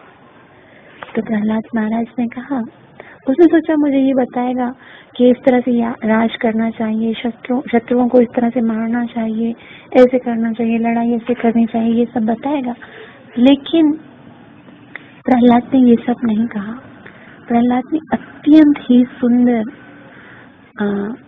तो प्रहलाद महाराज ने कहा, उसने सोचा मुझे ये बताएगा कि इस तरह से राज करना चाहिए, शत्रु शत्रुओं को इस तरह से मारना चाहिए, ऐसे करना चाहिए, लड़ाई ऐसे करनी चाहिए, ये सब बताएगा। लेकिन प्रहलाद ने ये सब नहीं कहा। प्रहलाद ने अत्यंत ही सुंदर, आ,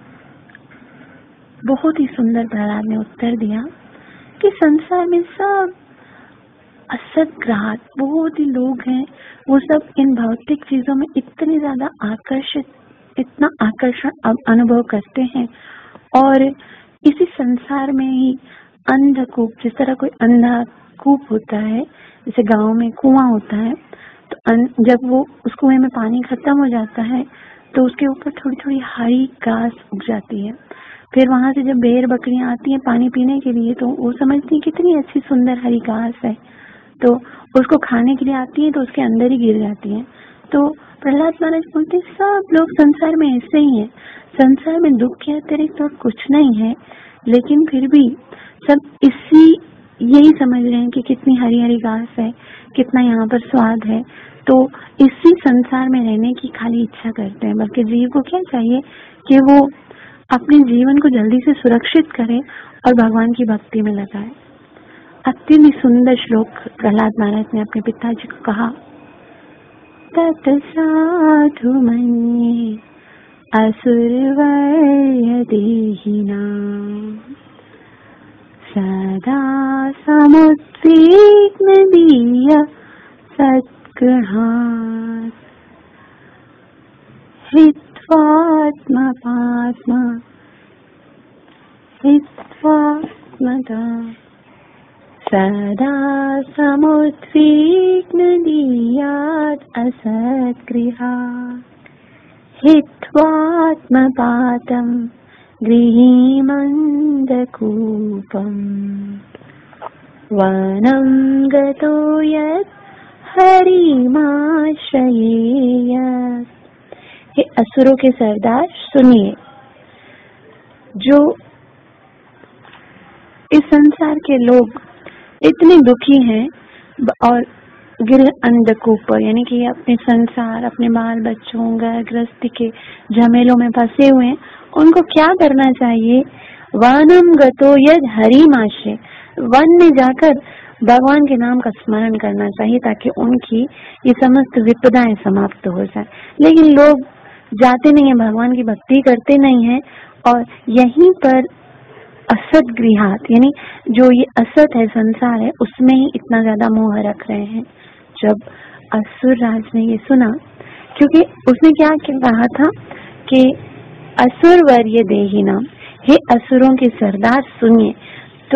बहुत ही सुंदर प्रहलाद ने उत्तर दिया कि संसार में सब असत ग्राहक बहुत ही लोग हैं, वो सब इन भौतिक चीजों में इतने ज्यादा आकर्षित, इतना आकर्षण अनुभव करते हैं और इसी संसार में ही अंधकूप, जिस तरह कोई अंधा कूप होता है, जैसे गांव में कुआं होता है, तो जब वो उस कुएं में पानी खत्म हो जाता है तो उसके ऊपर थोड़ी थोड़ी हरी घास उग जाती है। फिर वहां से जब भेड़ बकरियां आती हैं पानी पीने के लिए तो वो समझती हैं कितनी अच्छी सुंदर हरी घास है, तो उसको खाने के लिए आती है तो उसके अंदर ही गिर जाती है। तो प्रहलाद महाराज बोलते सब लोग संसार में ऐसे ही हैं, संसार में दुख के अतिरिक्त और कुछ नहीं है, लेकिन फिर भी सब इसी यही समझ रहे हैं कि कितनी हरी हरी घास है, कितना यहाँ पर स्वाद है, तो इसी संसार में रहने की खाली इच्छा करते हैं। बल्कि जीव को क्या चाहिए कि वो अपने जीवन को जल्दी से सुरक्षित करे और भगवान की भक्ति में लगाए। अत्यंत सुंदर श्लोक प्रहलाद महाराज ने अपने पिताजी को कहा, तत् साधु मन्ये असुरवर्य देहिनां सदा समुद्विग्न दीय सद्गृहात् हित्वात्मपात्म हित्वात्मदा सदा समुद्विग्न दीयात् असद्गृहात् हित्वात्मपातं गृहीमन्दकूपम् वनं गतो यत् हरिमाश्रयेयत्। हे असुरों के सरदार सुनिए, जो इस संसार के लोग इतने दुखी हैं और गृह अंधकूप यानी कि अपने संसार, अपने बाल बच्चों, घर गृहस्थी के झमेलों में फंसे हुए हैं, उनको क्या करना चाहिए? वनम गतो यद हरिमाश्रय, वन में जाकर भगवान के नाम का स्मरण करना चाहिए ताकि उनकी ये समस्त विपदाएं समाप्त हो जाए। लेकिन लोग जाते नहीं है, भगवान की भक्ति करते नहीं है और यहीं पर असत गृहात यानी जो ये असत है, संसार है, उसमें ही इतना ज्यादा मोह रख रहे हैं। जब असुर राज ने ये सुना, क्योंकि उसने क्या कहा था कि असुर वर्य देहिना, हे असुरों के सरदार सुनिए, तो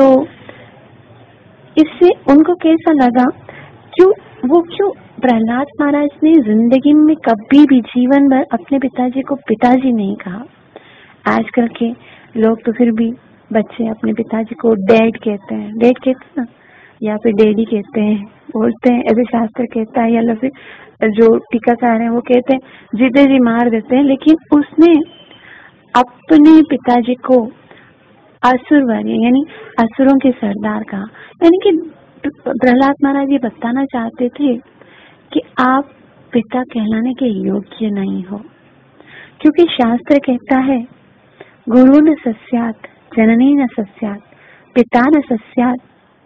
इससे उनको कैसा लगा? क्यों वो क्यों प्रहलाद महाराज ने जिंदगी में कभी भी जीवन भर अपने पिताजी को पिताजी नहीं कहा। आजकल के लोग तो फिर भी बच्चे अपने पिताजी को डैड कहते हैं, डैड कहते हैं ना, या फिर डैडी कहते हैं, बोलते हैं, ऐसे शास्त्र कहता है, या फिर जो टीकाकार है वो कहते हैं जीते जी मार देते हैं। लेकिन उसने अपने पिताजी को असुरवर्य यानी असुरों के सरदार कहा। यानी कि प्रहलाद महाराज ये बताना चाहते थे कि आप पिता कहलाने के योग्य नहीं हो, क्योंकि शास्त्र कहता है गुरु न सस्यात् जननी न सस्यात् पिता न सस्यात्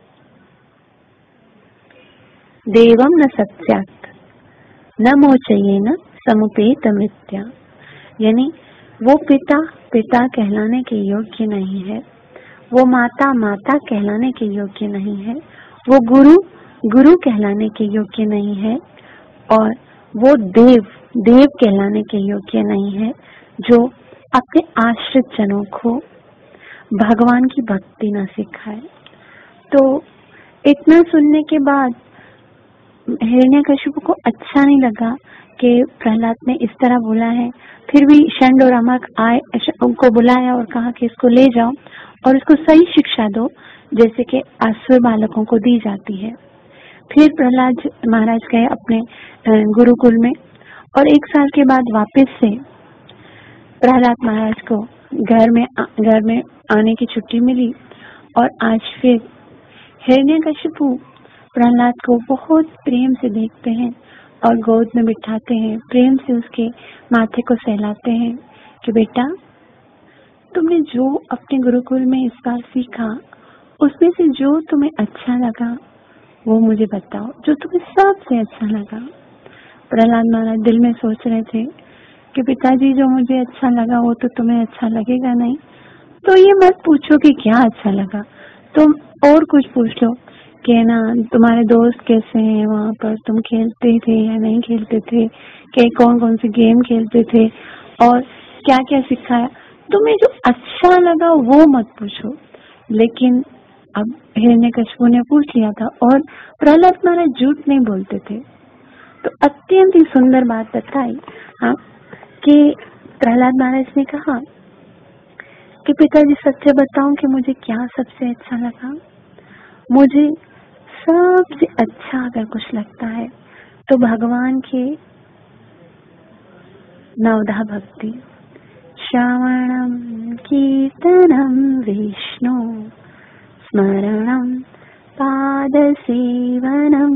देवम न सस्यात् न मोचयेन समुपेत मृत्या। यानी वो पिता पिता कहलाने के योग्य नहीं है, वो माता माता कहलाने के योग्य नहीं है, वो गुरु गुरु कहलाने के योग्य नहीं है, और वो देव देव कहलाने के योग्य नहीं है जो अपने आश्रित जनों को भगवान की भक्ति न सिखाए। तो इतना सुनने के बाद हिरण्यकशिपु को अच्छा नहीं लगा कि प्रहलाद ने इस तरह बोला है। फिर भी षंड और अमक आए, उनको बुलाया और कहा कि इसको ले जाओ और इसको सही शिक्षा दो जैसे कि असुर बालकों को दी जाती है। फिर प्रहलाद महाराज गए अपने गुरुकुल में और एक साल के बाद वापस से प्रहलाद महाराज को घर में घर में आने की छुट्टी मिली और आज फिर हिरण्यकशिपु प्रहलाद को बहुत प्रेम से देखते हैं और गोद में बिठाते हैं, प्रेम से उसके माथे को सहलाते हैं कि बेटा तुमने जो अपने गुरुकुल में इस बार सीखा उसमें से जो तुम्हें अच्छा लगा वो मुझे बताओ, जो तुम्हें सबसे अच्छा लगा। प्रहलाद महाराज दिल में सोच रहे थे कि पिताजी जो मुझे अच्छा लगा वो तो तुम्हें अच्छा लगेगा नहीं, तो ये मत पूछो कि क्या अच्छा लगा, तुम और कुछ पूछ लो कि ना तुम्हारे दोस्त कैसे हैं, वहाँ पर तुम खेलते थे या नहीं खेलते थे, कि कौन कौन से गेम खेलते थे और क्या क्या सिखाया। तुम्हें जो अच्छा लगा वो मत पूछो। लेकिन अब हिरण्यकशिपु ने पूछ लिया था और प्रहलाद महाराज झूठ नहीं बोलते थे, तो अत्यंत ही सुंदर बात बताई हाँ कि प्रहलाद महाराज ने कहा कि पिताजी सच्चे बताऊं कि मुझे क्या सबसे अच्छा लगा। मुझे सबसे अच्छा अगर कुछ लगता है तो भगवान के नवधा भक्ति, श्रवणम कीर्तनम विष्णु स्मरणम पादसेवनम्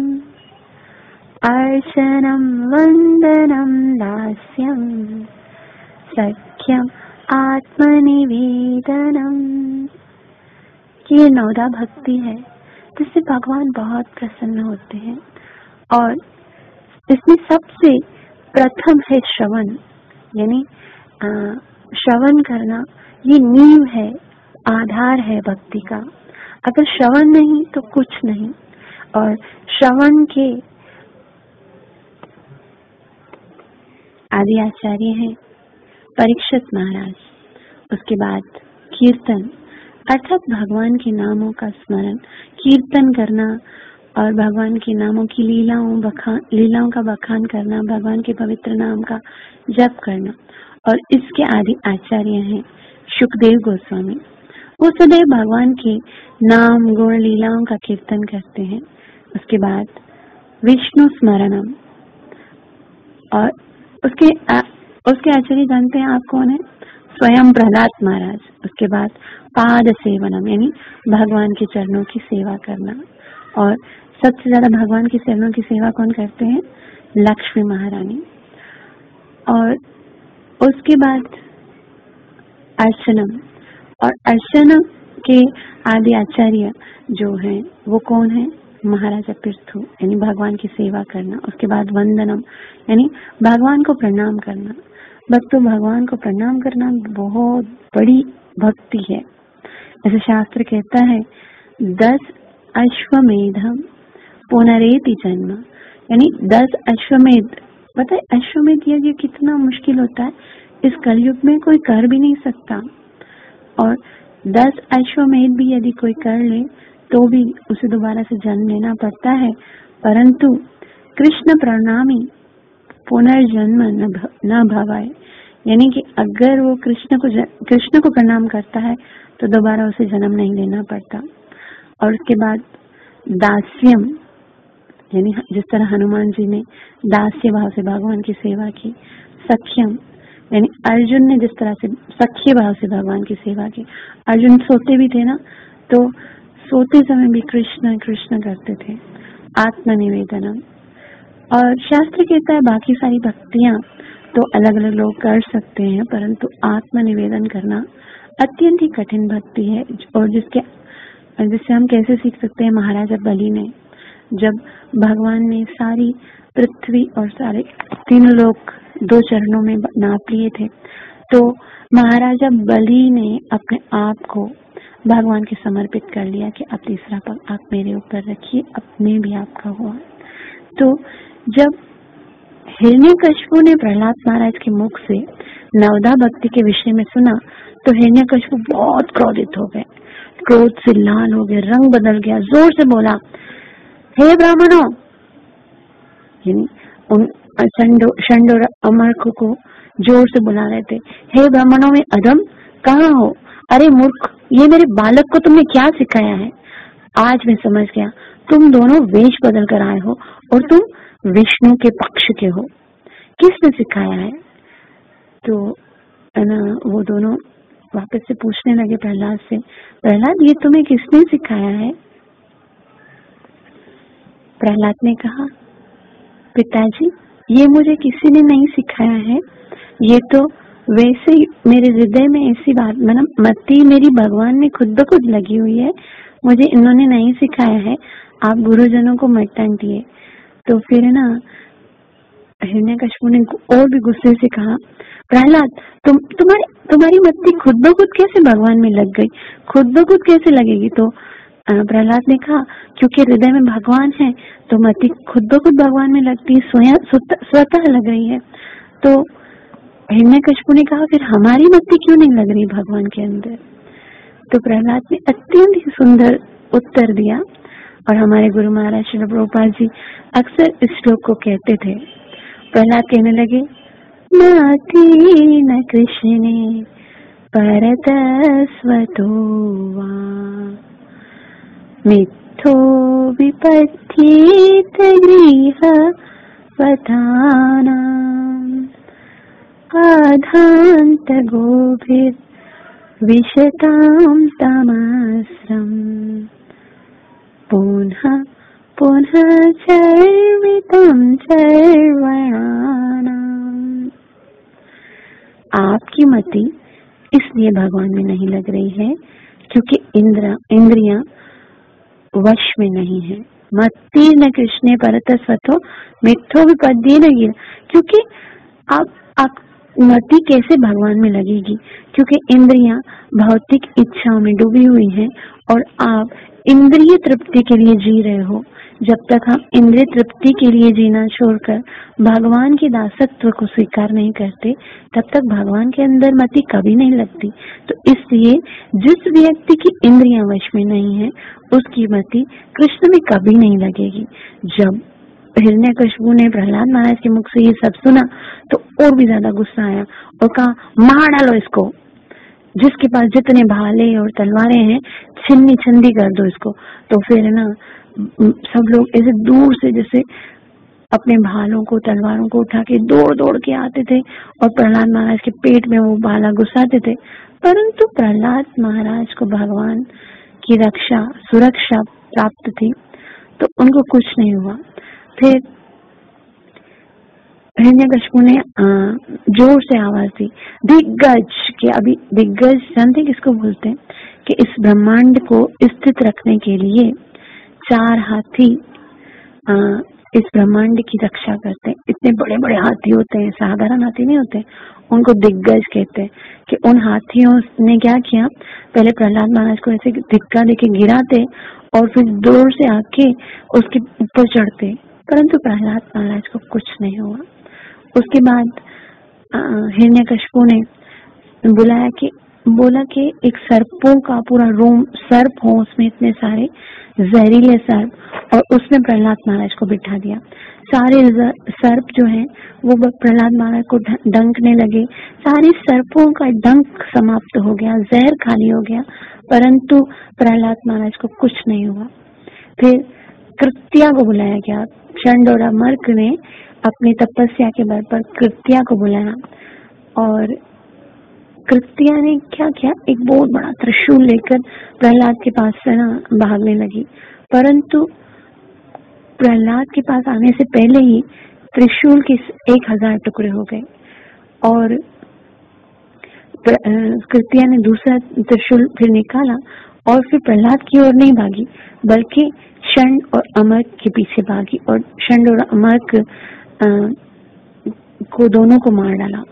अर्चनं वन्दनं दास्यं सख्यम आत्मनिवेदनम। ये नवदा भक्ति है जिससे भगवान बहुत प्रसन्न होते हैं। और इसमें सबसे प्रथम है श्रवण, यानी श्रवण करना। ये नींव है, आधार है भक्ति का। अगर श्रवण नहीं तो कुछ नहीं। और श्रवण के आदि आचार्य हैं परीक्षित महाराज। उसके बाद कीर्तन, अर्थात भगवान के नामों का स्मरण, कीर्तन करना और भगवान के नामों की लीलाओं बखान लीलाओं का बखान करना, भगवान के पवित्र नाम का जप करना। और इसके आदि आचार्य हैं सुखदेव गोस्वामी। वो सदैव भगवान के नाम गुण लीलाओं का कीर्तन करते हैं। उसके बाद विष्णु स्मरणम, और उसके आ, उसके आचार्य जानते हैं आप कौन है? स्वयं प्रहलाद महाराज। उसके बाद पाद सेवनम, यानी भगवान के चरणों की सेवा करना। और सबसे ज्यादा भगवान के चरणों की सेवा कौन करते हैं? लक्ष्मी महारानी। और उसके बाद अर्चनम, और अर्चना के आदि आचार्य जो हैं वो कौन है? महाराजा पृथु, यानी भगवान की सेवा करना। उसके बाद वंदनम, यानी भगवान को प्रणाम करना। भक्तों, भगवान को प्रणाम करना बहुत बड़ी भक्ति है। ऐसे शास्त्र कहता है दस अश्वमेधम पुनरेति जन्म, यानी दस अश्वमेध। पता है अश्वमेध यज्ञ कितना मुश्किल होता है, इस कलयुग में कोई कर भी नहीं सकता। और दस अश्वमेध भी यदि कोई कर ले तो भी उसे दोबारा से जन्म लेना पड़ता है। परंतु कृष्ण प्रणामी पुनर्जन्म न भवाए, यानी कि अगर वो कृष्ण को कृष्ण को प्रणाम करता है तो दोबारा उसे जन्म नहीं लेना पड़ता। और उसके बाद दास्यम, यानी जिस तरह हनुमान जी ने दास्य भाव से भगवान की सेवा की। सख्यम, यानी अर्जुन ने जिस तरह से सख्य भाव से भगवान की सेवा की। अर्जुन सोते भी थे ना, तो सोते समय भी कृष्ण कृष्ण करते थे। आत्मनिवेदनम, और शास्त्र कहता है बाकी सारी भक्तियां तो अलग अलग लोग कर सकते हैं, परंतु आत्मनिवेदन करना अत्यंत ही कठिन भक्ति है। और जिसके जिससे हम कैसे सीख सकते हैं? महाराजा बलि ने, जब भगवान ने सारी पृथ्वी और सारे तीन लोक दो चरणों में नाप लिए थे, तो महाराजा बलि ने अपने आप को भगवान के समर्पित कर लिया कि अब तीसरा पग आप मेरे ऊपर रखिए, अब मैं भी आपका हुआ। तो जब हिरण्यकशिपु ने प्रहलाद महाराज के मुख से नवदा भक्ति के विषय में सुना तो हिरण्यकशिपु बहुत क्रोधित हो गए, क्रोध से लाल हो गए, रंग बदल गया, जोर से बोला, हे ब्राह्मणों, यानी उन षंड और अमरख को जोर से बुला रहे थे, हे ब्राह्मणों में अधम कहाँ हो? अरे मूर्ख, ये मेरे बालक को तुमने क्या सिखाया है? आज मैं समझ गया, तुम दोनों वेश बदल कर आए हो और तुम विष्णु के पक्ष के हो। किसने सिखाया है? तो ना वो दोनों वापस से पूछने लगे प्रहलाद से, प्रहलाद ये तुम्हें किसने सिखाया है? प्रहलाद ने कहा, पिताजी ये मुझे किसी ने नहीं सिखाया है, ये तो वैसे ही मेरे हृदय में ऐसी बात, मतलब मति मेरी भगवान में खुद ब खुद लगी हुई है, मुझे इन्होंने नहीं सिखाया है, आप गुरुजनों को मत डांटिए। तो फिर ना हिरण्यकशिपु ने और भी गुस्से से कहा, प्रहलाद तुम तुम्हारी तुम्हारी मति खुद ब खुद कैसे भगवान में लग गई? खुद ब खुद कैसे लगेगी? तो प्रहलाद ने कहा, क्योंकि हृदय में भगवान है तो मति खुद ब खुद भगवान में लगती है, स्वयं स्वतः लग रही है। तो हिरण्यकशिपु ने कहा, फिर हमारी मति क्यों नहीं लग रही भगवान के अंदर? तो प्रहलाद ने अत्यंत ही सुंदर उत्तर दिया। और हमारे गुरु महाराज श्रील प्रभुपाद जी अक्सर इस श्लोक को कहते थे। प्रहलाद कहने लगे, मति न कृष्णे परतस्वतो वा मिथ्यो विपथ्येत गृहवधानाम् आधान्त गोभिर्विशतां तमास्रम् पुनः पुनः चर्वितं चर्वणानाम्। आपकी मति इसलिए भगवान में नहीं लग रही है क्योंकि इंद्र इंद्रियां वश में नहीं है। मत्ती न कृष्णे परत स्वतो मिथ्यो विपद्ये न गिर। क्योंकि आप, आप मति कैसे भगवान में लगेगी? क्योंकि इंद्रियां भौतिक इच्छाओं में डूबी हुई हैं और आप इंद्रिय तृप्ति के लिए जी रहे हो। जब तक हम इंद्रिय तृप्ति के लिए जीना छोड़कर भगवान के दासत्व को स्वीकार नहीं करते, तब तक भगवान के अंदर मति कभी नहीं लगती। तो इसलिए जिस व्यक्ति की इंद्रियां वश में नहीं है, उसकी मति कृष्ण में कभी नहीं लगेगी। जब हिरण्यकशिपु ने प्रहलाद महाराज के मुख से ये सब सुना तो और भी ज्यादा गुस्सा आया और कहा, मार डालो इसको, जिसके पास जितने भाले और तलवारें हैं छिन्नी छंदी कर दो इसको। तो फिर ना सब लोग ऐसे दूर से जैसे अपने भालों को तलवारों को उठा के दौड़ दौड़ के आते थे और प्रहलाद महाराज के पेट में वो भाला घुसाते थे। परंतु प्रहलाद महाराज को भगवान की रक्षा सुरक्षा प्राप्त थी तो उनको कुछ नहीं हुआ। फिर हिरण्यकशिपु ने जोर से आवाज दी, दिग्गज के। अभी दिग्गज जानते किसको बोलते हैं? कि इस ब्रह्मांड को स्थित रखने के लिए चार हाथी आ, इस ब्रह्मांड की रक्षा करते हैं। इतने बड़े बड़े हाथी होते हैं, साधारण हाथी नहीं होते, उनको दिग्गज कहते हैं। कि उन हाथियों ने क्या किया, पहले प्रहलाद महाराज को ऐसे धिक्का देके गिराते और फिर दूर से आके उसके ऊपर चढ़ते, परंतु प्रहलाद महाराज को कुछ नहीं हुआ। उसके बाद हिरण्यकशिपु ने बुलाया कि बोला कि एक सर्पों का पूरा रूम सर्प हो, उसमें इतने सारे जहरीले सर्प, और उसने प्रहलाद महाराज को बिठा दिया। सारे सर्प जो हैं वो प्रहलाद महाराज को डंकने लगे। सारे सर्पों का डंक समाप्त हो गया, जहर खाली हो गया, परंतु प्रहलाद महाराज को कुछ नहीं हुआ। फिर कृत्या को बुलाया गया। चंड और अमर्क ने अपनी तपस्या के बल पर कृत्या को बुलाया और कृत्या ने क्या किया, एक बहुत बड़ा त्रिशूल लेकर प्रहलाद के पास से ना भागने लगी। परंतु प्रहलाद के पास आने से पहले ही त्रिशूल के एक हजार टुकड़े हो गए और कृत्या ने दूसरा त्रिशूल फिर निकाला और फिर प्रहलाद की ओर नहीं भागी बल्कि षंड और अमर्क के पीछे भागी और षंड और अमर्क को दोनों को मार डाला।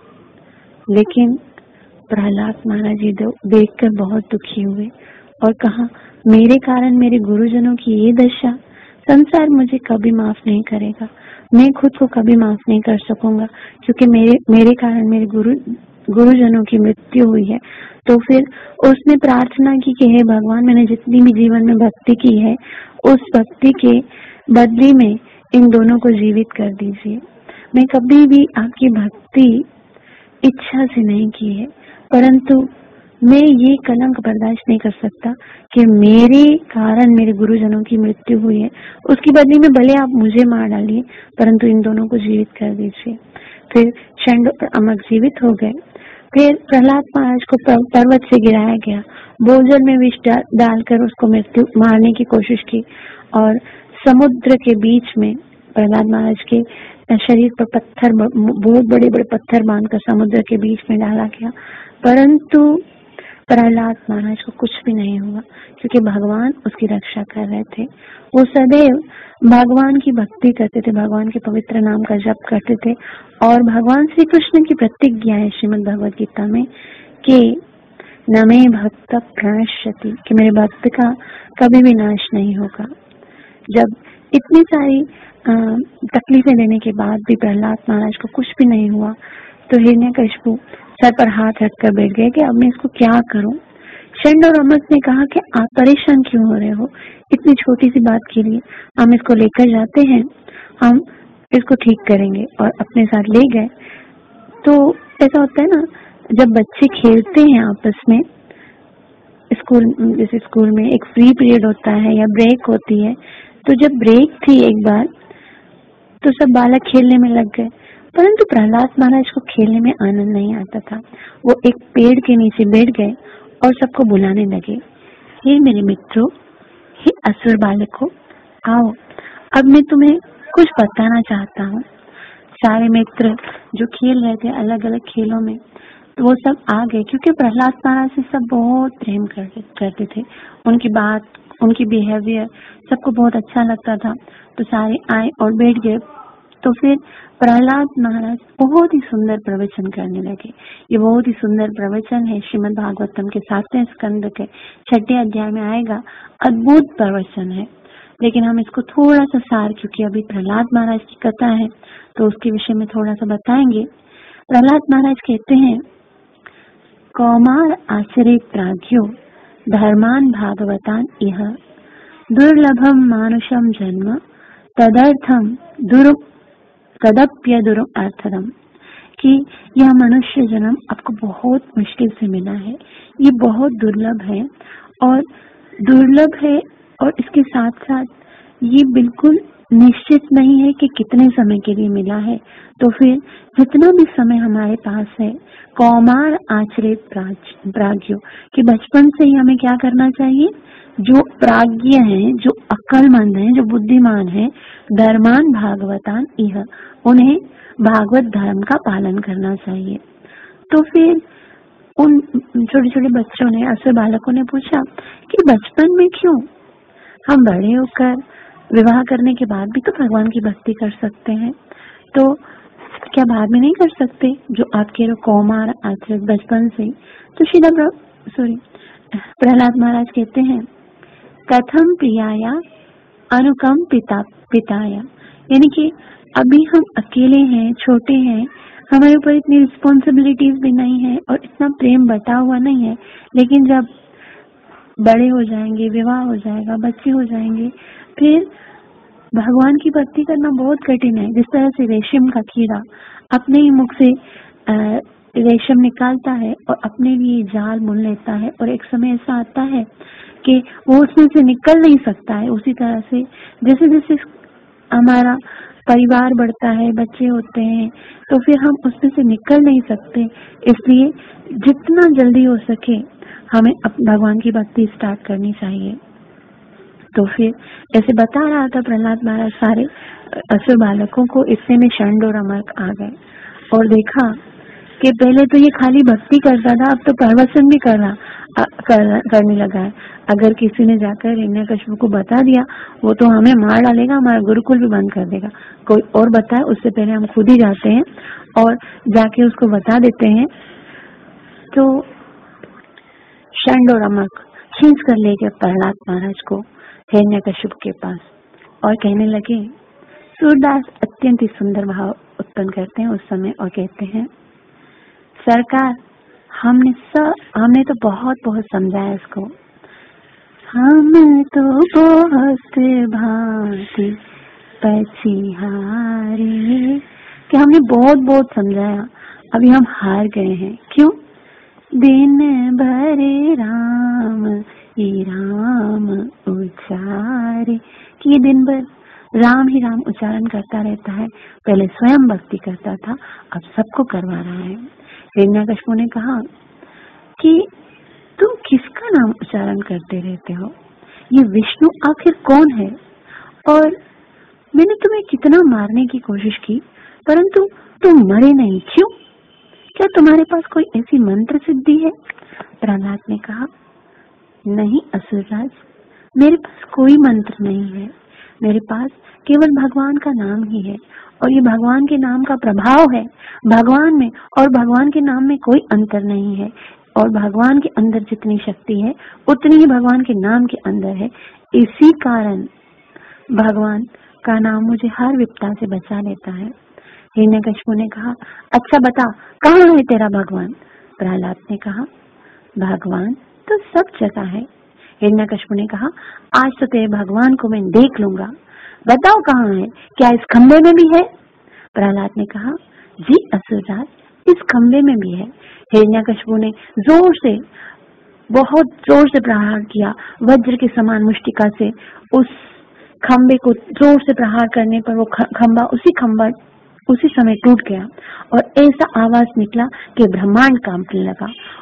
लेकिन प्रहलाद महाराज जी देखकर बहुत दुखी हुए और कहा, मेरे कारण मेरे गुरुजनों की ये दशा, संसार मुझे कभी माफ नहीं करेगा, मैं खुद को कभी माफ नहीं कर सकूंगा क्योंकि मेरे मेरे कारण मेरे गुरु गुरुजनों की मृत्यु हुई है। तो फिर उसने प्रार्थना की कि हे भगवान, मैंने जितनी भी जीवन में भक्ति की है उस भक्ति के बदले में इन दोनों को जीवित कर दीजिए। मैं कभी भी आपकी भक्ति इच्छा से नहीं की है, परंतु मैं ये कलंक बर्दाश्त नहीं कर सकता कि मेरे कारण मेरे गुरुजनों की मृत्यु हुई है, उसकी बदले में भले आप मुझे मार डालिए परंतु इन दोनों को जीवित कर दीजिए। फिर षंड और अमर्क जीवित हो गए। फिर प्रहलाद महाराज को पर्वत से गिराया गया, भोजन में विष डालकर उसको मृत्यु मारने की कोशिश की और समुद्र के बीच में प्रहलाद महाराज के शरीर पर पत्थर, बहुत बड़े बड़े पत्थर बांधकर समुद्र के बीच में डाला गया, परंतु प्रहलाद महाराज को कुछ भी नहीं हुआ क्योंकि भगवान उसकी रक्षा कर रहे थे। वो सदैव भगवान की भक्ति करते थे, भगवान के पवित्र नाम का जप करते थे और भगवान श्री कृष्ण की प्रतिज्ञा है श्रीमद् भगवद गीता में कि न मे भक्त प्रणश्यति, कि मेरे भक्त का कभी भी नाश नहीं होगा। जब इतनी सारी तकलीफें देने के बाद भी प्रहलाद महाराज को कुछ भी नहीं हुआ तो हिरण्यकशिपु सर पर हाथ रखकर बैठ गए कि अब मैं इसको क्या करूं। षंड और अमर्क ने कहा कि आप परेशान क्यों हो रहे हो इतनी छोटी सी बात के लिए, हम इसको लेकर जाते हैं, हम इसको ठीक करेंगे, और अपने साथ ले गए। तो ऐसा होता है ना, जब बच्चे खेलते हैं आपस में, स्कूल जैसे स्कूल में एक फ्री पीरियड होता है या ब्रेक होती है, तो जब ब्रेक थी एक बार तो सब बालक खेलने में लग गए, परंतु प्रहलाद महाराज को खेलने में आनंद नहीं आता था। वो एक पेड़ के नीचे बैठ गए और सबको बुलाने लगे, हे मेरे मित्रों, हे असुर बालकों, आओ अब मैं तुम्हें कुछ बताना चाहता हूँ। सारे मित्र जो खेल रहे थे अलग अलग खेलों में, तो वो सब आ गए, क्योंकि प्रहलाद महाराज से सब बहुत प्रेम करते करते थे। उनकी बात, उनकी बिहेवियर सबको बहुत अच्छा लगता था। तो सारे आए और बैठ गए। तो फिर प्रहलाद महाराज बहुत ही सुंदर प्रवचन करने लगे। ये बहुत ही सुंदर प्रवचन है, श्रीमद् भागवतम के सातवें स्कंद के छठे अध्याय में आएगा। अद्भुत प्रवचन है, लेकिन हम इसको थोड़ा सा सार, क्योंकि अभी प्रहलाद महाराज की कथा है तो उसके विषय में थोड़ा सा बताएंगे। प्रहलाद महाराज कहते हैं, कौमार आचरित प्राज्ञो धर्मान भागवतान इह दुर्लभम मानुषम जन्म तदर्थम दुरु तदप्य दुरु अर्थदम, कि यह मनुष्य जन्म आपको बहुत मुश्किल से मिला है, ये बहुत दुर्लभ है और दुर्लभ है और इसके साथ साथ ये बिल्कुल निश्चित नहीं है कि कितने समय के लिए मिला है। तो फिर जितना भी समय हमारे पास है, कौमार आचरित प्राज्ञो, कि बचपन से ही हमें क्या करना चाहिए, जो प्राज्ञ हैं, जो अक्लमंद हैं, जो बुद्धिमान हैं, धर्मान भागवतान इह, उन्हें भागवत धर्म का पालन करना चाहिए। तो फिर उन छोटे छोटे बच्चों ने, असुर बालकों ने पूछा कि बचपन में क्यों, हम बड़े होकर विवाह करने के बाद भी तो भगवान की भक्ति कर सकते हैं, तो क्या बाद में नहीं कर सकते? जो आप कह रहे हो कौमार आचरित, बचपन से। तो श्रीला सॉरी प्रहलाद महाराज कहते हैं, कथम प्रियाया अनुकम पिता पिताया, यानी कि अभी हम अकेले हैं, छोटे हैं, हमारे ऊपर इतनी रिस्पॉन्सिबिलिटीज भी नहीं है और इतना प्रेम बटा हुआ नहीं है, लेकिन जब बड़े हो जाएंगे, विवाह हो जाएगा, बच्चे हो जाएंगे, फिर भगवान की भक्ति करना बहुत कठिन है। जिस तरह से रेशम का कीड़ा अपने ही मुख से रेशम निकालता है और अपने लिए जाल बुन लेता है, और एक समय ऐसा आता है कि वो उसमें से निकल नहीं सकता है। उसी तरह से जैसे जैसे हमारा परिवार बढ़ता है, बच्चे होते हैं, तो फिर हम उसमें से निकल नहीं सकते। इसलिए जितना जल्दी हो सके हमें भगवान की भक्ति स्टार्ट करनी चाहिए। तो फिर ऐसे बता रहा था प्रहलाद महाराज सारे असुर बालकों को, इससे में षंड और अमर्क आ गए और देखा कि पहले तो ये खाली भक्ति करता था, अब तो प्रवचन भी करना कर, करने लगा है। अगर किसी ने जाकर हिरण्यकश्यप को बता दिया, वो तो हमें मार डालेगा, हमारा गुरुकुल भी बंद कर देगा। कोई और बताए उससे पहले हम खुद ही जाते हैं और जाके उसको बता देते हैं। तो षंड और अमर्क खींच कर ले गए प्रहलाद महाराज को हिरण्यकश्यप के पास और कहने लगे, सूरदास अत्यंत ही सुंदर भाव उत्पन्न करते हैं उस समय और कहते हैं, सरकार हमने सब हमने तो बहुत बहुत समझाया इसको, हम तो बहुत भांति पछिहारे, कि हमने बहुत बहुत समझाया, अभी हम हार गए हैं। क्यों? दिन भरे राम ही राम उचारे, कि ये दिन भर राम ही राम उच्चारण करता रहता है। पहले स्वयं भक्ति करता था, अब सबको करवा रहा है। हिरण्यकश्यप ने कहा कि तुम किसका नाम उच्चारण करते रहते हो? ये विष्णु आखिर कौन है? और मैंने तुम्हें कितना मारने की कोशिश की, परंतु तुम मरे नहीं, क्यों? क्या तुम्हारे पास कोई ऐसी मंत्र सिद्धि है? प्रहलाद ने कहा, नहीं असुरराज, मेरे पास कोई मंत्र नहीं है, मेरे पास केवल भगवान का नाम ही है, और ये भगवान के नाम का प्रभाव है भगवान में, और भगवान के नाम में कोई अंतर नहीं है, और भगवान के अंदर जितनी शक्ति है उतनी ही भगवान के नाम के अंदर है। इसी कारण भगवान का नाम मुझे हर विपदा से बचा लेता है। हिरण्यकश्यप ने कहा, अच्छा बता, कहाँ है तेरा भगवान? प्रहलाद ने कहा, भगवान तो सब जगह है। हिरण्यकश्यप ने कहा, आज तो तेरे भगवान को मैं देख लूंगा, बताओ कहाँ है? क्या इस खंबे में भी है? प्रहलाद ने कहा, जी असुरराज, इस खंबे में भी है। हिरण्यकश्यप ने जोर से, बहुत जोर से प्रहार किया, वज्र के समान मुष्टिका से उस खंबे को जोर से प्रहार करने पर वो खंबा उसी खंबा उसी समय टूट गया और ऐसा आवाज निकला कि ब्रह्मांड कांपने लगा।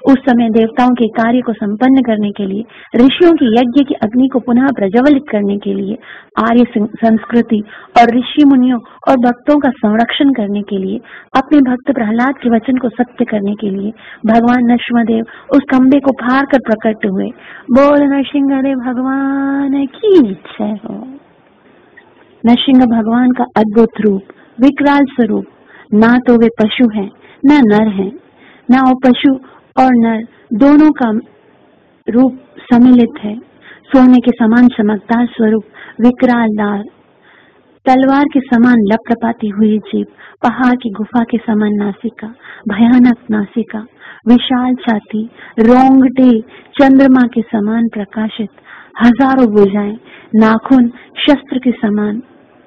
उस समय देवताओं के कार्य को संपन्न करने के लिए, ऋषियों की यज्ञ की अग्नि को पुनः प्रज्वलित करने के लिए, आर्य संस्कृति और ऋषि मुनियों और भक्तों का संरक्षण करने के लिए, अपने भक्त प्रहलाद के वचन को सत्य करने के लिए भगवान नरसिंहदेव उस खंबे को फाड़ कर प्रकट हुए। बोल नरसिंहदेव भगवान की जय हो। नरसिंह भगवान का अद्भुत रूप, विकराल स्वरूप, ना तो वे पशु हैं, न नर हैं, ना वो पशु और नर दोनों का रूप सम्मिलित है। सोने के समान चमकदार स्वरूप, विकराल दार, तलवार के समान लपलपाती हुई जीभ, पहाड़ की गुफा के समान नासिका, भयानक नासिका, विशाल छाती, रोंगटे चंद्रमा के समान प्रकाशित, हजारों भुजाएं, नाखून शस्त्र के समान,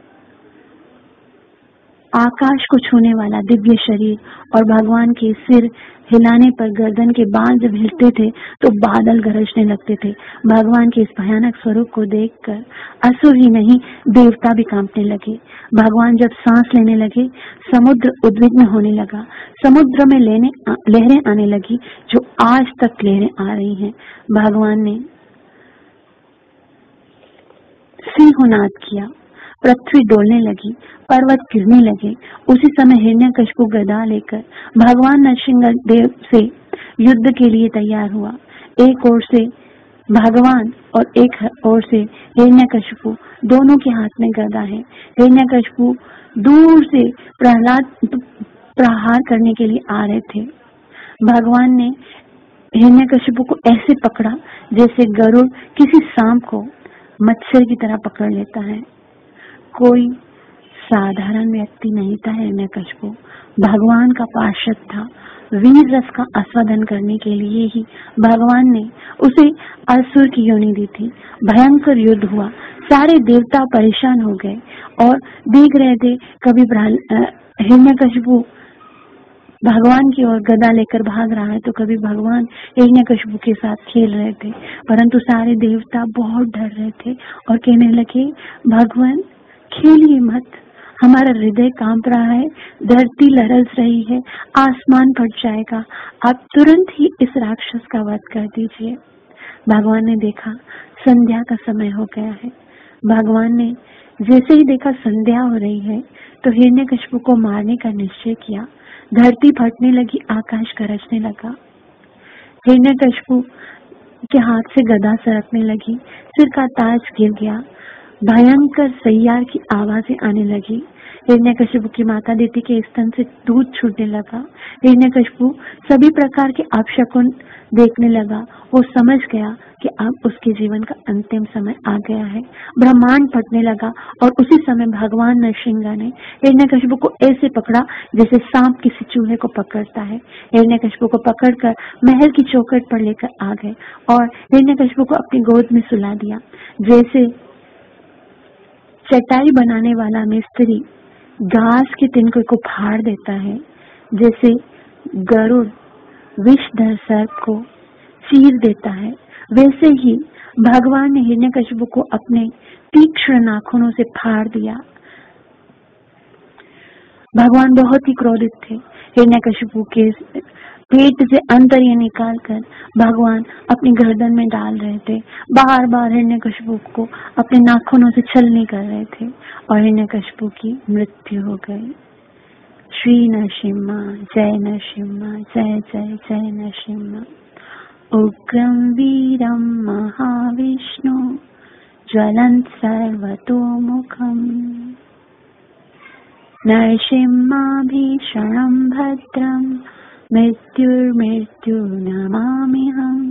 आकाश को छूने वाला दिव्य शरीर और भगवान के सिर हिलाने पर गर्दन के बाल जब हिलते थे तो बादल गरजने लगते थे। भगवान के इस भयानक स्वरूप को देखकर असुर ही नहीं देवता भी कांपने लगे। भगवान जब सांस लेने लगे, समुद्र उद्विग्न होने लगा। समुद्र में लेने लहरें आने लगी जो आज तक लहरें आ रही हैं। भगवान ने सिंहनाद किया, पृथ्वी डोलने लगी, पर्वत गिरने लगे। उसी समय हिरण्यकशिपु गदा लेकर भगवान नरसिंहदेव से युद्ध के लिए तैयार हुआ। एक ओर से भगवान और एक ओर से हिरण्यकशिपु, दोनों के हाथ में गदा है। हिरण्यकशिपु दूर से प्रहलाद प्रहार करने के लिए आ रहे थे। भगवान ने हिरण्यकशिपु को ऐसे पकड़ा जैसे गरुड़ किसी सांप को मच्छर की तरह पकड़ लेता है। कोई साधारण व्यक्ति नहीं था हिरण्यकशिपु, भगवान का पार्षद था। वीर रस का आस्वादन करने के लिए ही भगवान ने उसे असुर की योनि दी थी। भयंकर युद्ध हुआ, सारे देवता परेशान हो गए और देख रहे थे कभी हिरण्यकशिपु भगवान की ओर गदा लेकर भाग रहा है तो कभी भगवान हिरण्यकशिपु के साथ खेल रहे थे। परंतु सारे देवता बहुत डर रहे थे और कहने लगे, भगवान खेलिए मत, हमारा हृदय कांप रहा है, धरती लरज रही है, आसमान फट जाएगा, आप तुरंत ही इस राक्षस का वध कर दीजिए। भगवान ने देखा संध्या का समय हो गया है। भगवान ने जैसे ही देखा संध्या हो रही है तो हिरण्यकशिपु को मारने का निश्चय किया। धरती फटने लगी, आकाश गरजने लगा। हिरण्यकशिपु के हाथ से गदा सरकने लगी, सिर का ताज गिर गया, भयंकर सैयार की आवाजें आने लगी। हिरण्यकशिपु की माता दीति के स्तन से दूध छूटने लगा। हिरण्यकशिपु सभी प्रकार के अपशकुन देखने लगा। वो समझ गया कि अब उसके जीवन का अंतिम समय आ गया है। ब्रह्मांड फटने लगा और उसी समय भगवान नरसिंह ने हिरण्यकशिपु को ऐसे पकड़ा जैसे सांप किसी चूहे को पकड़ता है। हिरण्यकशिपु को पकड़कर महल की चौखट पर लेकर आ गए और हिरण्यकशिपु को अपनी गोद में सुला दिया। जैसे चटाई बनाने वाला मिस्त्री घास के तिनके को फाड़ देता है, जैसे गरुड़ विषधर सर्प को चीर देता है, वैसे ही भगवान ने हिरण्यकशिपु को अपने तीक्ष्ण नाखूनों से फाड़ दिया। भगवान बहुत ही क्रोधित थे। हिरण्यकशिपु के पेट से अंतर्य निकाल कर भगवान अपनी गर्दन में डाल रहे थे। बार बार हिरण्यकशिपु को अपने नाखूनों से छलनी कर रहे थे और हिरण्यकशिपु की मृत्यु हो गई। श्री नरसिम्हा, जय नरसिम्हा, जय जय जय नरसिम्हा। उग्रं वीरं महाविष्णु ज्वलंत सर्वतोमुखम् नरसिंहाभीषणं भद्रं मृत्युर्मृत्यु नमाम्यहम्।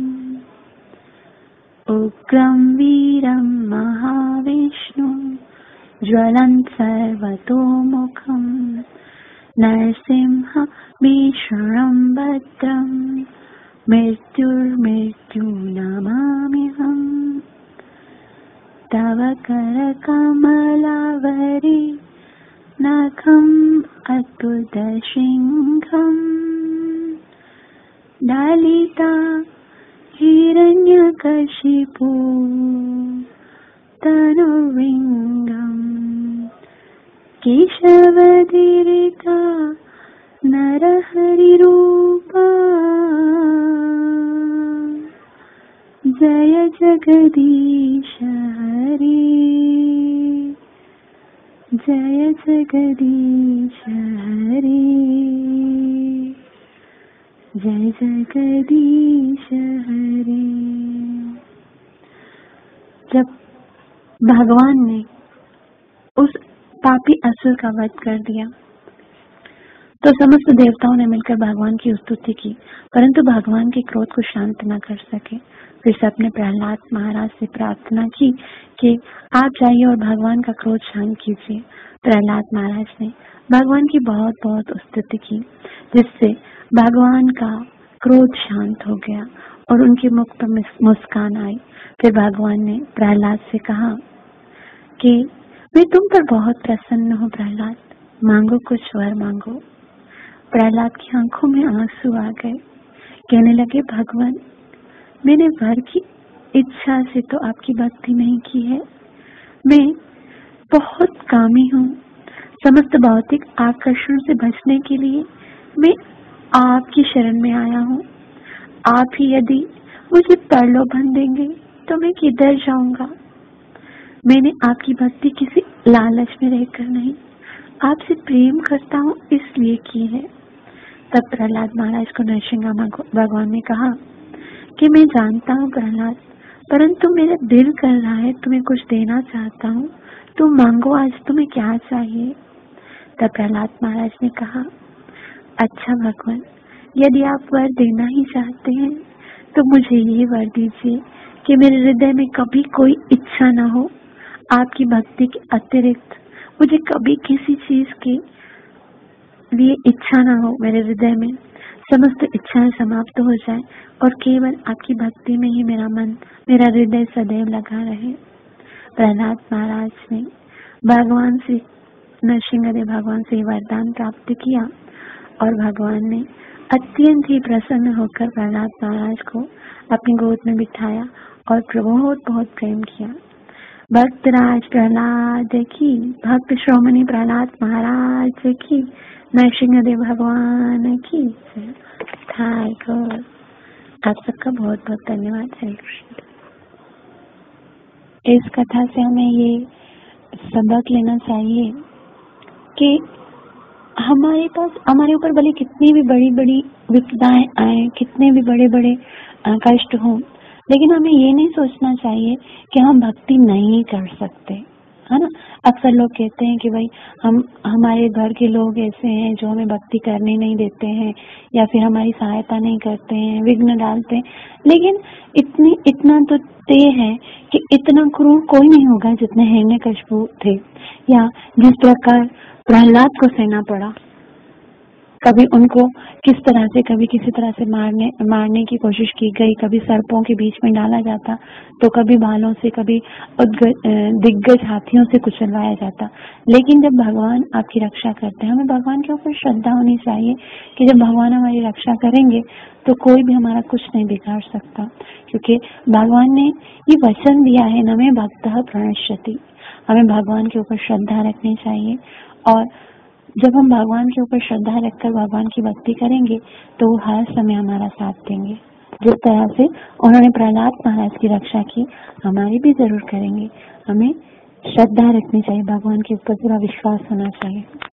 उग्रं वीरं महाविष्णु ज्वलंत सर्वतोमुखम् नरसिंहाभीषणं भद्रं मृत्युर्मृत्यु नमाम्यहम्। तव करकमलावरी नखम् अद्भुतशृङ्गम् दलिता हिरण्यकशिपु तनुर्विङ्गम् केशवदीरिता नरहरिरूपा जय जगदीश हरे, जय जगदीश हरे, जय जगदीश हरे। जब भगवान ने उस पापी असुर का वध कर दिया तो समस्त देवताओं ने मिलकर भगवान की स्तुति की, परंतु भगवान के क्रोध को शांत न कर सके। फिर सबने प्रहलाद महाराज से प्रार्थना की कि आप जाइए और भगवान का क्रोध शांत कीजिए। प्रहलाद महाराज ने भगवान की बहुत बहुत स्तुति की, जिससे भगवान का क्रोध शांत हो गया और उनके मुख पर मुस्कान आई। फिर भगवान ने प्रहलाद से कहा कि मैं तुम पर बहुत प्रसन्न हूँ प्रहलाद, मांगो कुछ वर मांगो। प्रहलाद की आंखों में आंसू आ गए, कहने लगे भगवान, मैंने वर की इच्छा से तो आपकी भक्ति नहीं की है। मैं बहुत कामी हूँ, समस्त भौतिक आकर्षण से बचने के लिए मैं आपकी शरण में आया हूँ। आप ही यदि मुझे प्रलोभन देंगे तो मैं किधर जाऊंगा। मैंने आपकी भक्ति किसी लालच में रहकर नहीं, आपसे प्रेम करता हूँ इसलिए की है। तब प्रहलाद महाराज को नरसिंह भगवान ने कहा कि मैं जानता हूँ प्रहलाद, परंतु मेरा दिल कर रहा है, तुम्हें कुछ देना चाहता हूँ, तुम मांगो आज तुम्हें क्या चाहिए। तब प्रहलाद महाराज ने कहा, अच्छा भगवान, यदि आप वर देना ही चाहते हैं तो मुझे ये वर दीजिए कि मेरे हृदय में कभी कोई इच्छा न हो, आपकी भक्ति के अतिरिक्त मुझे कभी किसी चीज के लिए इच्छा ना हो। मेरे हृदय में समस्त इच्छाएं समाप्त हो जाए और केवल आपकी भक्ति में ही मेरा मन, मेरा हृदय सदैव लगा रहे। प्रहलाद महाराज ने भगवान से, नरसिंहदेव भगवान से वरदान प्राप्त किया और भगवान ने अत्यंत ही प्रसन्न होकर प्रहलाद महाराज को अपनी गोद में बिठाया और बहुत बहुत प्रेम किया। भक्तराज प्रहलाद की, भक्त श्रोमणी प्रहलाद महाराज की, नरसिंहदेव भगवान की जय। आप सबका बहुत बहुत धन्यवाद। हरे कृष्ण। इस कथा से हमें ये सबक लेना चाहिए कि हमारे पास, हमारे ऊपर भले कितनी भी बड़ी बड़ी विपदाएं आए, कितने भी बड़े बड़े कष्ट हों, लेकिन हमें ये नहीं सोचना चाहिए कि हम भक्ति नहीं कर सकते, है ना। अक्सर लोग कहते हैं कि भाई हम हमारे घर के लोग ऐसे हैं जो हमें भक्ति करने नहीं देते हैं या फिर हमारी सहायता नहीं करते हैं, विघ्न डालते हैं। लेकिन इतनी इतना तो तय है कि इतना क्रूर कोई नहीं होगा जितने हिरण्यकशिपु थे, या जिस प्रकार प्रहलाद को सहना पड़ा। कभी उनको किस तरह से, कभी किसी तरह से मारने मारने की कोशिश की गई, कभी सर्पों के बीच में डाला जाता, तो कभी भालों से, कभी दिग्गज हाथियों से कुचलवाया जाता। लेकिन जब भगवान आपकी रक्षा करते हैं, हमें भगवान के ऊपर श्रद्धा होनी चाहिए कि जब भगवान हमारी रक्षा करेंगे तो कोई भी हमारा कुछ नहीं बिगाड़ सकता, क्योंकि भगवान ने ये वचन दिया है, न में भक्तः प्रणश्यति। हमें भगवान के ऊपर श्रद्धा रखनी चाहिए और जब हम भगवान के ऊपर श्रद्धा रखकर भगवान की भक्ति करेंगे तो वो हर समय हमारा साथ देंगे। जिस तरह से उन्होंने प्रहलाद महाराज की रक्षा की, हमारी भी जरूर करेंगे। हमें श्रद्धा रखनी चाहिए, भगवान के ऊपर पूरा विश्वास होना चाहिए।